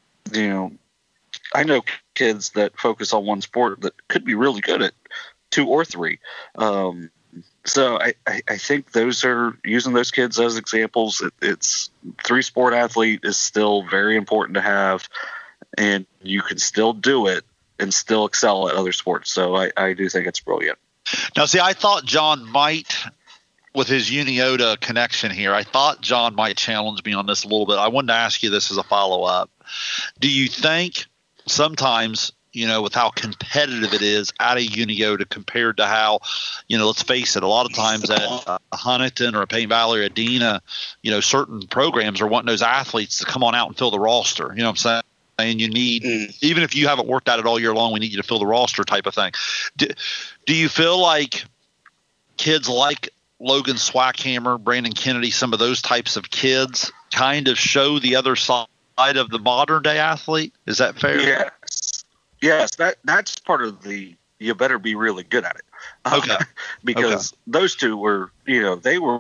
I know kids that focus on one sport that could be really good at 2 or 3. So I think those are using those kids as examples. It's 3-sport athlete is still very important to have, and you can still do it and still excel at other sports. So I do think it's brilliant. Now, see, I thought John might, with his Uniota connection here, I thought John might challenge me on this a little bit. I wanted to ask you this as a follow-up. Do you think sometimes, with how competitive it is at a Uniota compared to how, let's face it, a lot of times at a Huntington or a Payne Valley or a Dina, certain programs are wanting those athletes to come on out and fill the roster. You know what I'm saying? saying? You need, even if you haven't worked at it all year long, we need you to fill the roster type of thing. Do you feel like kids like Logan Swackhammer, Brandon Kennedy, some of those types of kids kind of show the other side of the modern day athlete? Is that fair? Yes. That's part of the, you better be really good at it. Okay. Because those two were, they were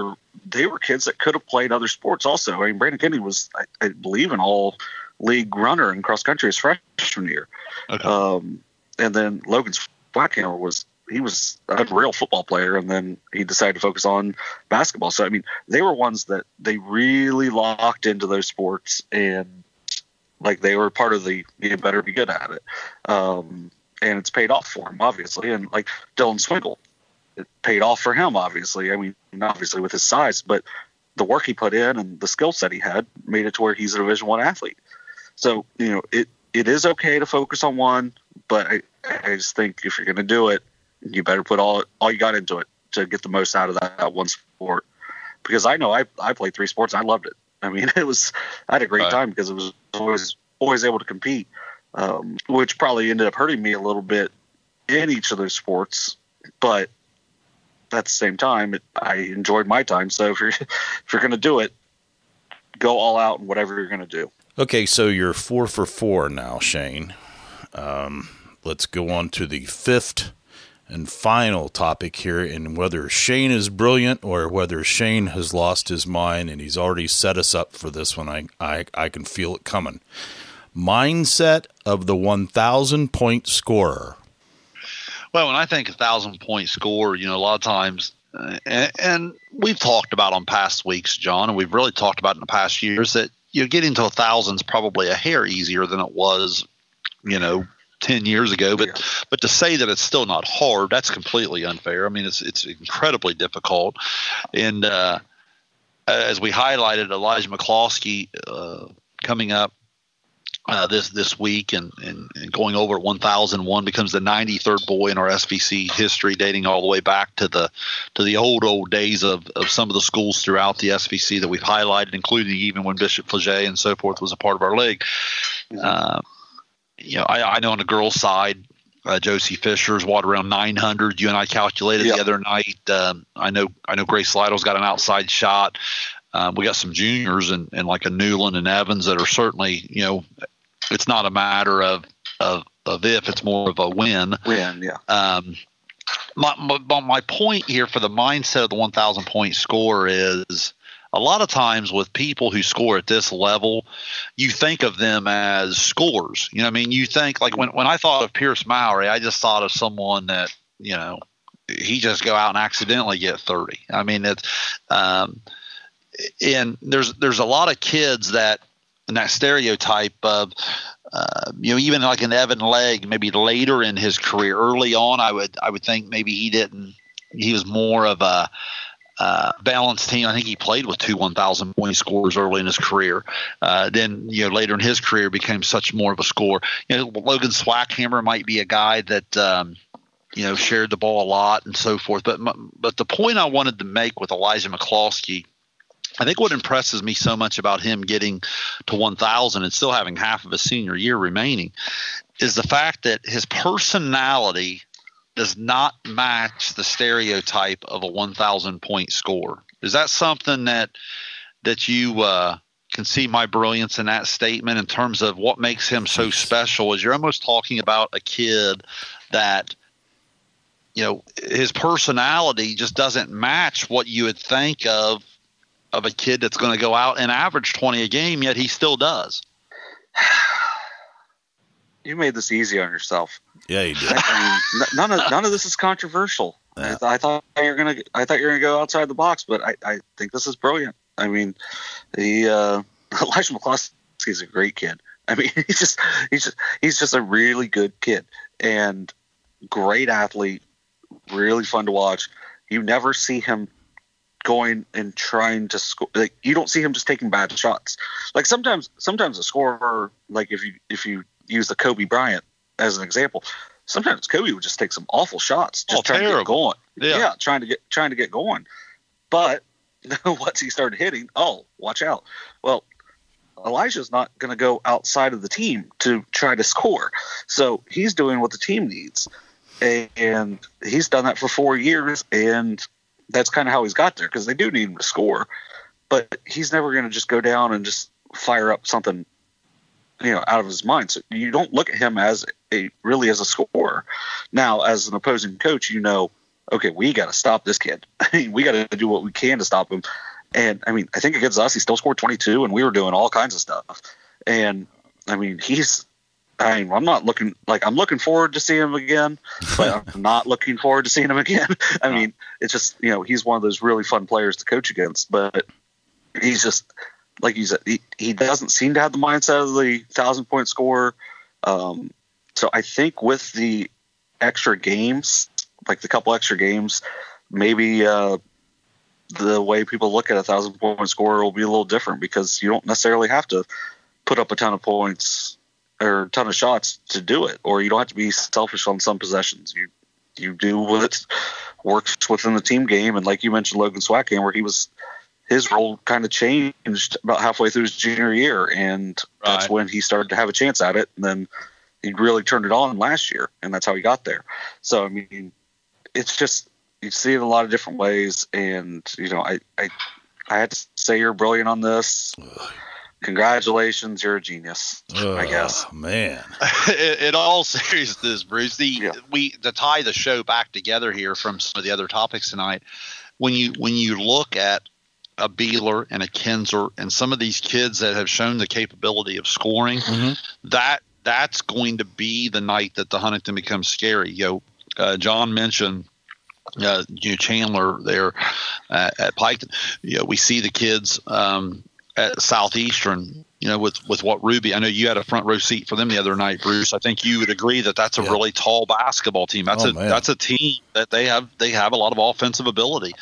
kids that could have played other sports also. I mean, Brandon Kennedy was, I believe, an all league runner in cross country his freshman year. Okay. And then Logan Swackhammer he was a real football player, and then he decided to focus on basketball. So, I mean, they were ones that they really locked into those sports, and like they were part of the, you better be good at it. And it's paid off for him, obviously. And like Dylan Swingle, it paid off for him, obviously. I mean, obviously with his size, but the work he put in and the skill set he had made it to where he's a Division I athlete. So, it is okay to focus on one, but I just think if you're going to do it, you better put all you got into it to get the most out of that one sport. Because I know I played 3 sports and I loved it. I mean, I had a great time because it was always able to compete, which probably ended up hurting me a little bit in each of those sports. But at the same time, I enjoyed my time. So if you're going to do it, go all out in whatever you're going to do. Okay, so you're 4 for 4 now, Shane. Let's go on to the 5th and final topic here, in whether Shane is brilliant or whether Shane has lost his mind, and he's already set us up for this one. I can feel it coming. Mindset of the 1,000-point scorer. Well, when I think 1,000-point score, a lot of times, and we've talked about on past weeks, John, and we've really talked about in the past years that getting to 1,000 is probably a hair easier than it was, 10 years ago, but to say that it's still not hard, that's completely unfair. I mean, it's incredibly difficult. And as we highlighted, Elijah McCloskey coming up this week and going over at 1,001 becomes the 93rd boy in our SVC history, dating all the way back to the old days of some of the schools throughout the SVC that we've highlighted, including even when Bishop Fleget and so forth was a part of our league. I know on the girls' side, Josie Fisher's around 900. You and I calculated the other night. I know Grace Lytle's got an outside shot. We got some juniors and like a Newland and Evans that are certainly, it's not a matter of if, it's more of a win. My point here for the mindset of the 1,000-point score is, a lot of times with people who score at this level, you think of them as scorers. You think like when I thought of Pierce Mowry, I just thought of someone that, he just go out and accidentally get 30. I mean, it's and there's a lot of kids that in that stereotype of, even like an Evan Legg, maybe later in his career, early on, I would think maybe he was more of a balanced team. I think he played with 2 1,000-point scorers early in his career. Then, later in his career became such more of a scorer. Logan Swackhammer might be a guy that, shared the ball a lot and so forth. But the point I wanted to make with Elijah McCloskey, I think what impresses me so much about him getting to 1,000 and still having half of his senior year remaining is the fact that his personality does not match the stereotype of a 1,000-point scorer. Is that something that you can see my brilliance in that statement in terms of what makes him so special? Is you're almost talking about a kid that, his personality just doesn't match what you would think of a kid that's going to go out and average 20 a game, yet he still does. You made this easy on yourself. Yeah, you did. I mean, none of this is controversial. Yeah. I thought you were gonna go outside the box, but I think this is brilliant. I mean, Elijah McCloskey is a great kid. I mean, he's just a really good kid and great athlete. Really fun to watch. You never see him going and trying to score. Like, you don't see him just taking bad shots. Like sometimes a scorer, like if you use the Kobe Bryant as an example, sometimes Kobe would just take some awful shots, just trying to get going. Yeah, trying to get going. But once he started hitting, watch out. Well, Elijah's not going to go outside of the team to try to score. So he's doing what the team needs. And he's done that for 4 years, and that's kind of how he's got there, because they do need him to score. But he's never going to just go down and just fire up something, out of his mind. So you don't look at him as a scorer. Now, as an opposing coach, okay, we got to stop this kid. We got to do what we can to stop him. And I think against us, he still scored 22, and we were doing all kinds of stuff. And I'm not looking I'm looking forward to seeing him again, but I'm not looking forward to seeing him again. It's just, he's one of those really fun players to coach against, but he's just, like you said, he doesn't seem to have the mindset of the 1,000-point scorer. So I think with the extra games, like the couple extra games, maybe the way people look at a 1,000-point scorer will be a little different, because you don't necessarily have to put up a ton of points or a ton of shots to do it, or you don't have to be selfish on some possessions. You do what works within the team game. And like you mentioned, Logan Swackham, where his role kind of changed about halfway through his junior year, and that's when he started to have a chance at it. And then he really turned it on last year, and that's how he got there. So it's just, you see it in a lot of different ways, and I had to say you're brilliant on this. Congratulations, you're a genius. I guess. Man, in all seriousness, Bruce, to tie the show back together here from some of the other topics tonight, when you look at a Beeler and a Kinzer and some of these kids that have shown the capability of scoring, that's going to be the night that the Huntington becomes scary. John mentioned Chandler there at Piketon. We see the kids at Southeastern, with what Ruby. I know you had a front row seat for them the other night, Bruce. I think you would agree that that's a really tall basketball team. That's a team that they have a lot of offensive ability.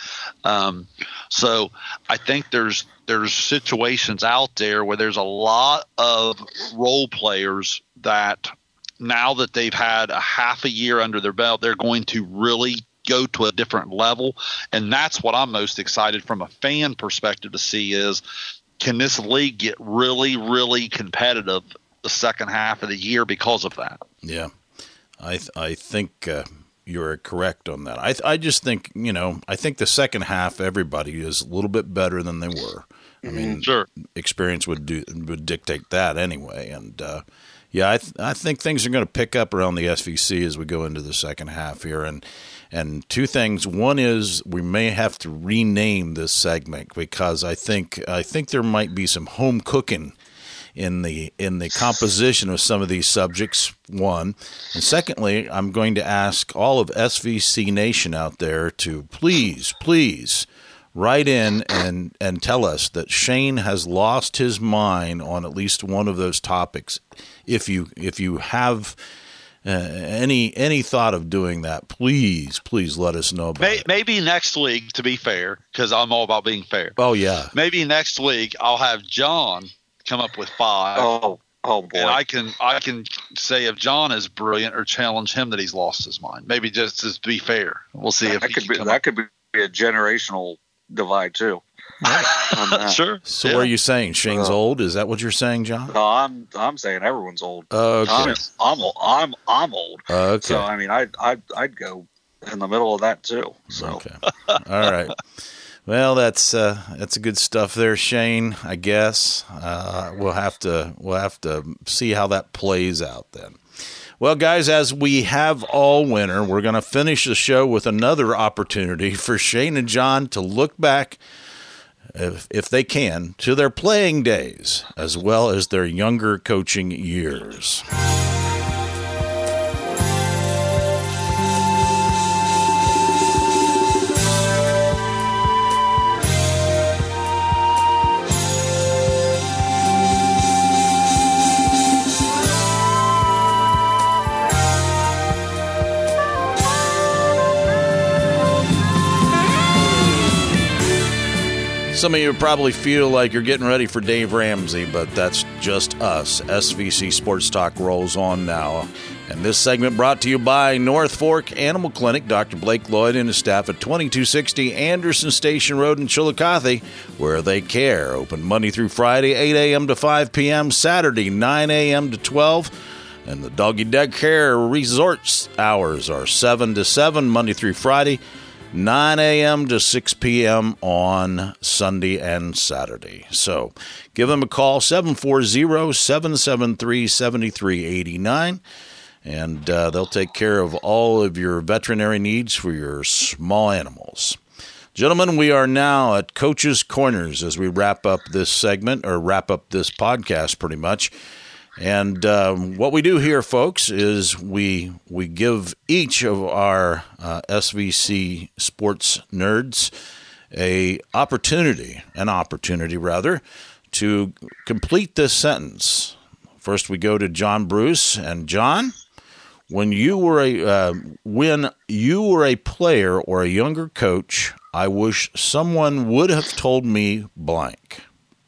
So I think there's situations out there where there's a lot of role players that, now that they've had a half a year under their belt, they're going to really go to a different level. And that's what I'm most excited from a fan perspective to see is, can this league get really, really competitive the second half of the year because of that? Yeah, I think you're correct on that. I just think, I think the second half, everybody is a little bit better than they were. Sure. Experience would dictate that anyway. And I think things are going to pick up around the SVC as we go into the second half here. And two things. One is we may have to rename this segment, because I think there might be some home cooking in the composition of some of these subjects. One, and secondly, I'm going to ask all of SVC Nation out there to please write in and tell us that Shane has lost his mind on at least one of those topics. If you have any thought of doing that, please let us know about it. Maybe next week, to be fair, because I'm all about being fair. Oh yeah. Maybe next week I'll have John come up with 5. Oh boy. And I can say if John is brilliant, or challenge him that he's lost his mind. Maybe just to be fair. We'll see if that could be a generational divide too. Sure. So what are you saying? Shane's old? Is that what you're saying, John? No, I'm saying everyone's old. Okay. I'm old. Okay. So I'd go in the middle of that too. So. Okay. All right. Well, that's good stuff there, Shane. I guess we'll have to see how that plays out then. Well, guys, as we have all winter, we're going to finish the show with another opportunity for Shane and John to look back, if they can, to their playing days as well as their younger coaching years. Some of you probably feel like you're getting ready for Dave Ramsey, but that's just us. SVC Sports Talk rolls on now. And this segment brought to you by North Fork Animal Clinic. Dr. Blake Lloyd and his staff at 2260 Anderson Station Road in Chillicothe, where they care. Open Monday through Friday, 8 a.m. to 5 p.m., Saturday, 9 a.m. to 12. And the doggy daycare resorts hours are 7 to 7, Monday through Friday, 9 a.m. to 6 p.m. on Sunday and Saturday. So give them a call, 740-773-7389. And they'll take care of all of your veterinary needs for your small animals. Gentlemen, we are now at Coach's Corners as we wrap up this segment, or wrap up this podcast pretty much. And what we do here, folks, is we give each of our SVC sports nerds an opportunity to complete this sentence. First, we go to John Bruce. And John, when you were a player or a younger coach, I wish someone would have told me blank.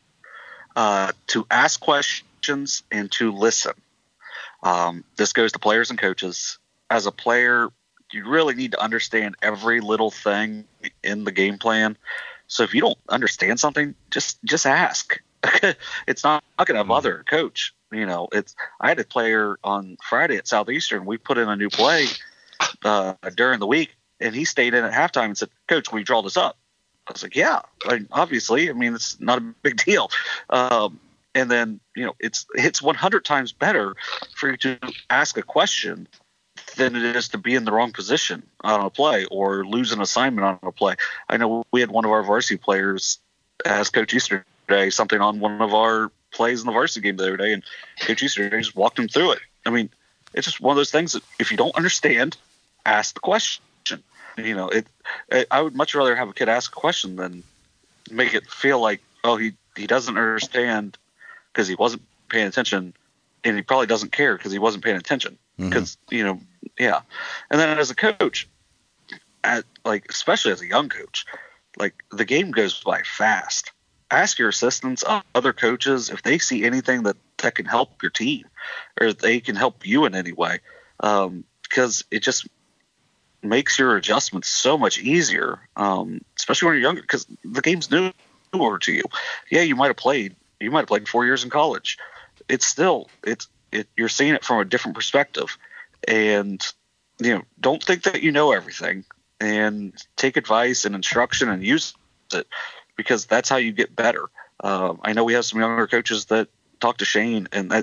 To ask questions and to listen. This goes to players and coaches. As a player, you really need to understand every little thing in the game plan. So if you don't understand something, just ask. It's not going to bother a coach. You know, I had a player on Friday at Southeastern. We put in a new play during the week, and he stayed in at halftime and said, "Coach, will you draw this up?" I was like, "Yeah, obviously. I mean, it's not a big deal." And then, you know, it's 100 times better for you to ask a question than it is to be in the wrong position on a play or lose an assignment on a play. I know we had one of our varsity players ask Coach yesterday something on one of our plays in the varsity game the other day, and Coach Easter just walked him through it. I mean, it's just one of those things that if you don't understand, ask the question. You know, I would much rather have a kid ask a question than make it feel like, oh, he doesn't understand because he wasn't paying attention, and he probably doesn't care because he wasn't paying attention. Because, you know, yeah. And then as a coach, especially as a young coach, the game goes by fast. Ask your assistants, other coaches, if they see anything that can help your team or they can help you in any way, because it just makes your adjustments so much easier, especially when you're younger, because the game's newer to you. Yeah, you might have played 4 years in college. It's still you're seeing it from a different perspective, and you know, don't think that you know everything, and take advice and instruction and use it, because that's how you get better. I know we have some younger coaches that talk to Shane, and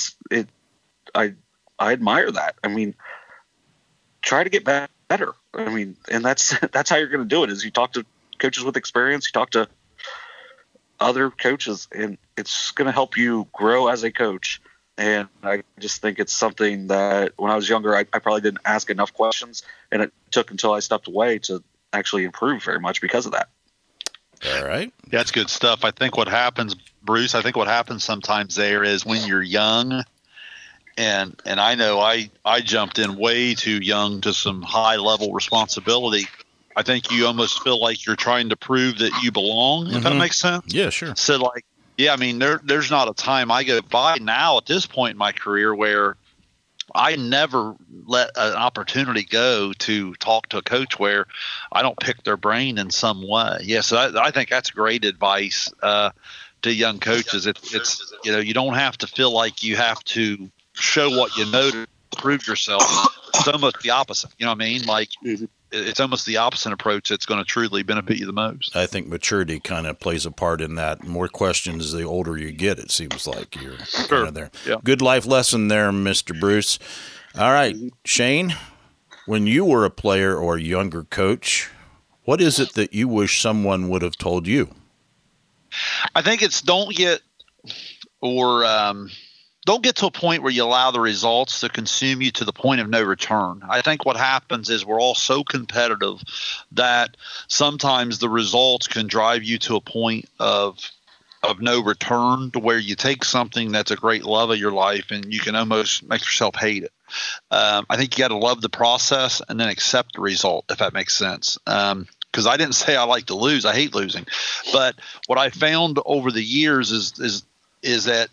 I admire that. I mean, try to get better. I mean, and that's how you're going to do it, is you talk to coaches with experience, you talk to other coaches, and it's going to help you grow as a coach. And I just think it's something that when I was younger, I probably didn't ask enough questions, and it took until I stepped away to actually improve very much because of that. All right. That's good stuff. I think what happens, Bruce, sometimes there is when you're young, and I know I jumped in way too young to some high-level responsibility. I think you almost feel like you're trying to prove that you belong, if that makes sense. Yeah, sure. So, I mean, there's not a time I go by now at this point in my career where I never let an opportunity go to talk to a coach where I don't pick their brain in some way. Yes, I think that's great advice to young coaches. It's you know, you don't have to feel like you have to show what you know to prove yourself. It's almost the opposite. You know what I mean? It's almost the opposite approach that's going to truly benefit you the most. I think maturity kind of plays a part in that. More questions the older you get, it seems like you're kind of there. Yeah. Good life lesson there, Mr. Bruce. All right, Shane, when you were a player or a younger coach, what is it that you wish someone would have told you? I think it's don't get to a point where you allow the results to consume you to the point of no return. I think what happens is we're all so competitive that sometimes the results can drive you to a point of no return, to where you take something that's a great love of your life and you can almost make yourself hate it. I think you got to love the process and then accept the result, if that makes sense. Because I didn't say I like to lose. I hate losing. But what I found over the years is that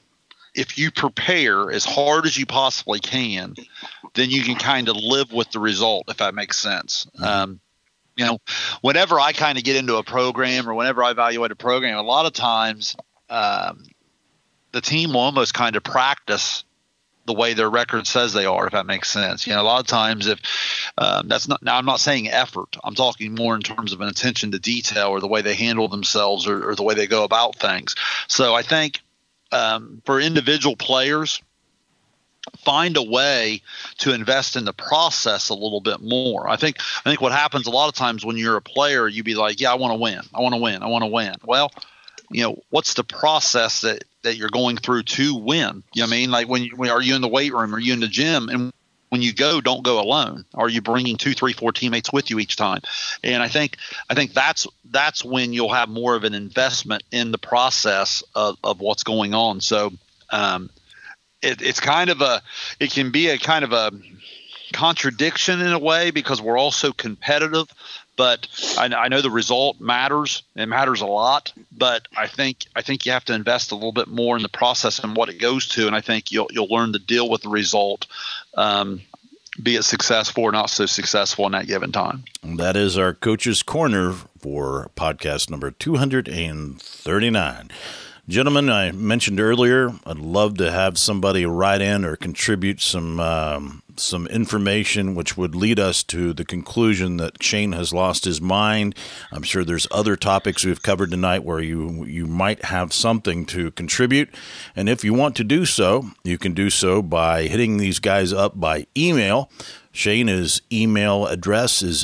if you prepare as hard as you possibly can, then you can kind of live with the result, if that makes sense. Whenever I kind of get into a program or whenever I evaluate a program, a lot of times the team will almost kind of practice the way their record says they are, if that makes sense. A lot of times if that's not – now I'm not saying effort. I'm talking more in terms of an attention to detail or the way they handle themselves or the way they go about things. So I think for individual players, find a way to invest in the process a little bit more. I think what happens a lot of times when you're a player, you be like, yeah, I want to win. I want to win. I want to win. Well, what's the process that you're going through to win? You know what I mean? Like when are you in the weight room? Are you in the gym? And when you go, don't go alone. Are you bringing 2, 3, 4 teammates with you each time? And I think that's when you'll have more of an investment in the process of what's going on. So it's kind of it can be a kind of a contradiction in a way because we're all so competitive. But I know the result matters. It matters a lot. But I think you have to invest a little bit more in the process and what it goes to. And I think you'll learn to deal with the result, be it successful or not so successful in that given time. That is our Coach's Corner for podcast number 239. Gentlemen, I mentioned earlier, I'd love to have somebody write in or contribute some information which would lead us to the conclusion that Shane has lost his mind. I'm sure there's other topics we've covered tonight where you might have something to contribute. And if you want to do so, you can do so by hitting these guys up by email. Shane's email address is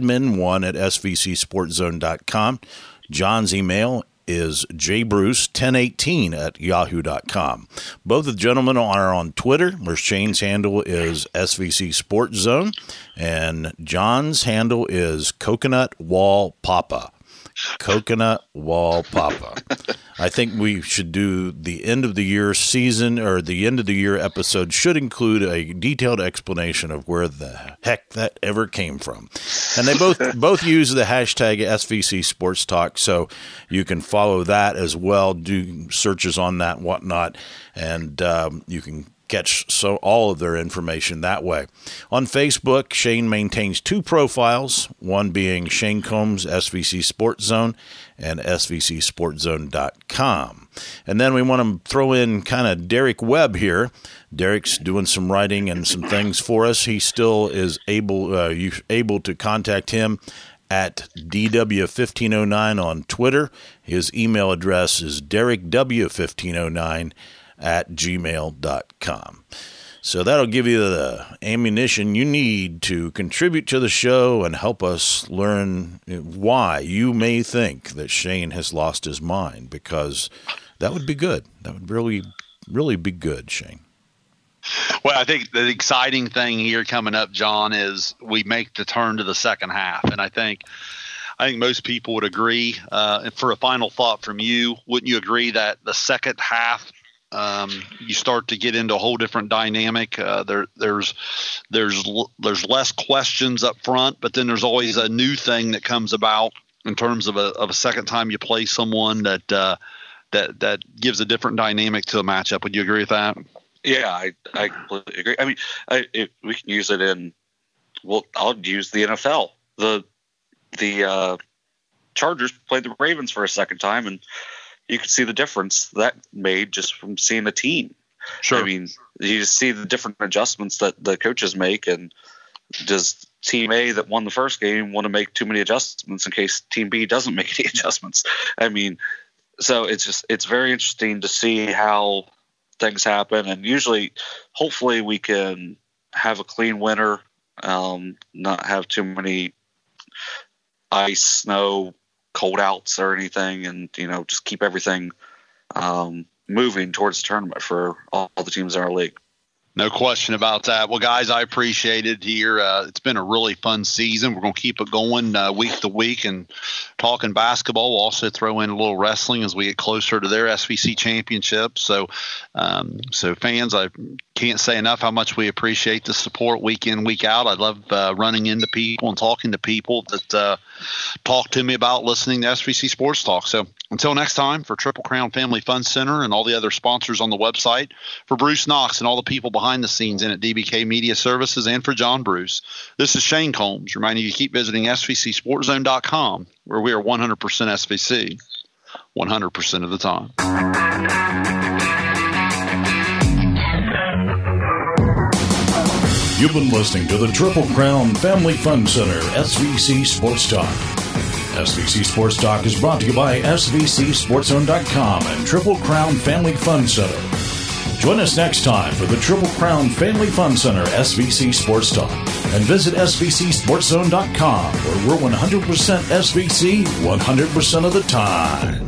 admin1@svcsportzone.com. John's email is jbruce1018@yahoo.com. Both of the gentlemen are on Twitter, where Shane's handle is SVC Sports Zone, and John's handle is Coconut Wall Papa. Coconut Wall Papa. I think we should do the end of the year season, or the end of the year episode should include a detailed explanation of where the heck that ever came from. And they both use the hashtag SVC Sports Talk, so you can follow that as well, do searches on that and whatnot, and you can catch all of their information that way. On Facebook, Shane maintains 2 profiles, one being Shane Combs, SVC Sports Zone, and svcsportzone.com. And then we want to throw in kind of Derek Webb here. Derek's doing some writing and some things for us. He still is able to contact him at DW1509 on Twitter. His email address is DerekW1509@gmail.com. So that'll give you the ammunition you need to contribute to the show and help us learn why you may think that Shane has lost his mind, because that would be good. That would really, really be good, Shane. Well, I think the exciting thing here coming up, John, is we make the turn to the second half. And I think most people would agree. And for a final thought from you, wouldn't you agree that the second half, you start to get into a whole different dynamic? There's less questions up front, but then there's always a new thing that comes about in terms of a second time you play someone that gives a different dynamic to a matchup. Would you agree with that? Yeah, I completely agree. I mean, we can use it in. Well, I'll use the NFL. The Chargers played the Ravens for a second time, and you could see the difference that made just from seeing the team. Sure. I mean, you just see the different adjustments that the coaches make, and does Team A that won the first game want to make too many adjustments in case Team B doesn't make any adjustments? I mean, so it's very interesting to see how things happen, and usually, hopefully, we can have a clean winter, not have too many ice, snow, cold outs or anything, and just keep everything moving towards the tournament for all the teams in our league. No question about that. Well, guys, I appreciate it here. It's been a really fun season. We're going to keep it going week to week and talking basketball. We'll also throw in a little wrestling as we get closer to their SVC championship. So fans, I can't say enough how much we appreciate the support week in, week out. I love running into people and talking to people that talk to me about listening to SVC Sports Talk. So until next time, for Triple Crown Family Fun Center and all the other sponsors on the website, for Bruce Knox and all the people behind the scenes in at DBK Media Services, and for John Bruce, this is Shane Combs reminding you to keep visiting SVCSportZone.com, where we are 100% SVC 100% of the time. You've been listening to the Triple Crown Family Fun Center SVC Sports Talk. SVC Sports Talk is brought to you by SVCSportZone.com and Triple Crown Family Fun Center. Join us next time for the Triple Crown Family Fun Center SVC Sports Talk, and visit SVCSportZone.com, where we're 100% SVC 100% of the time.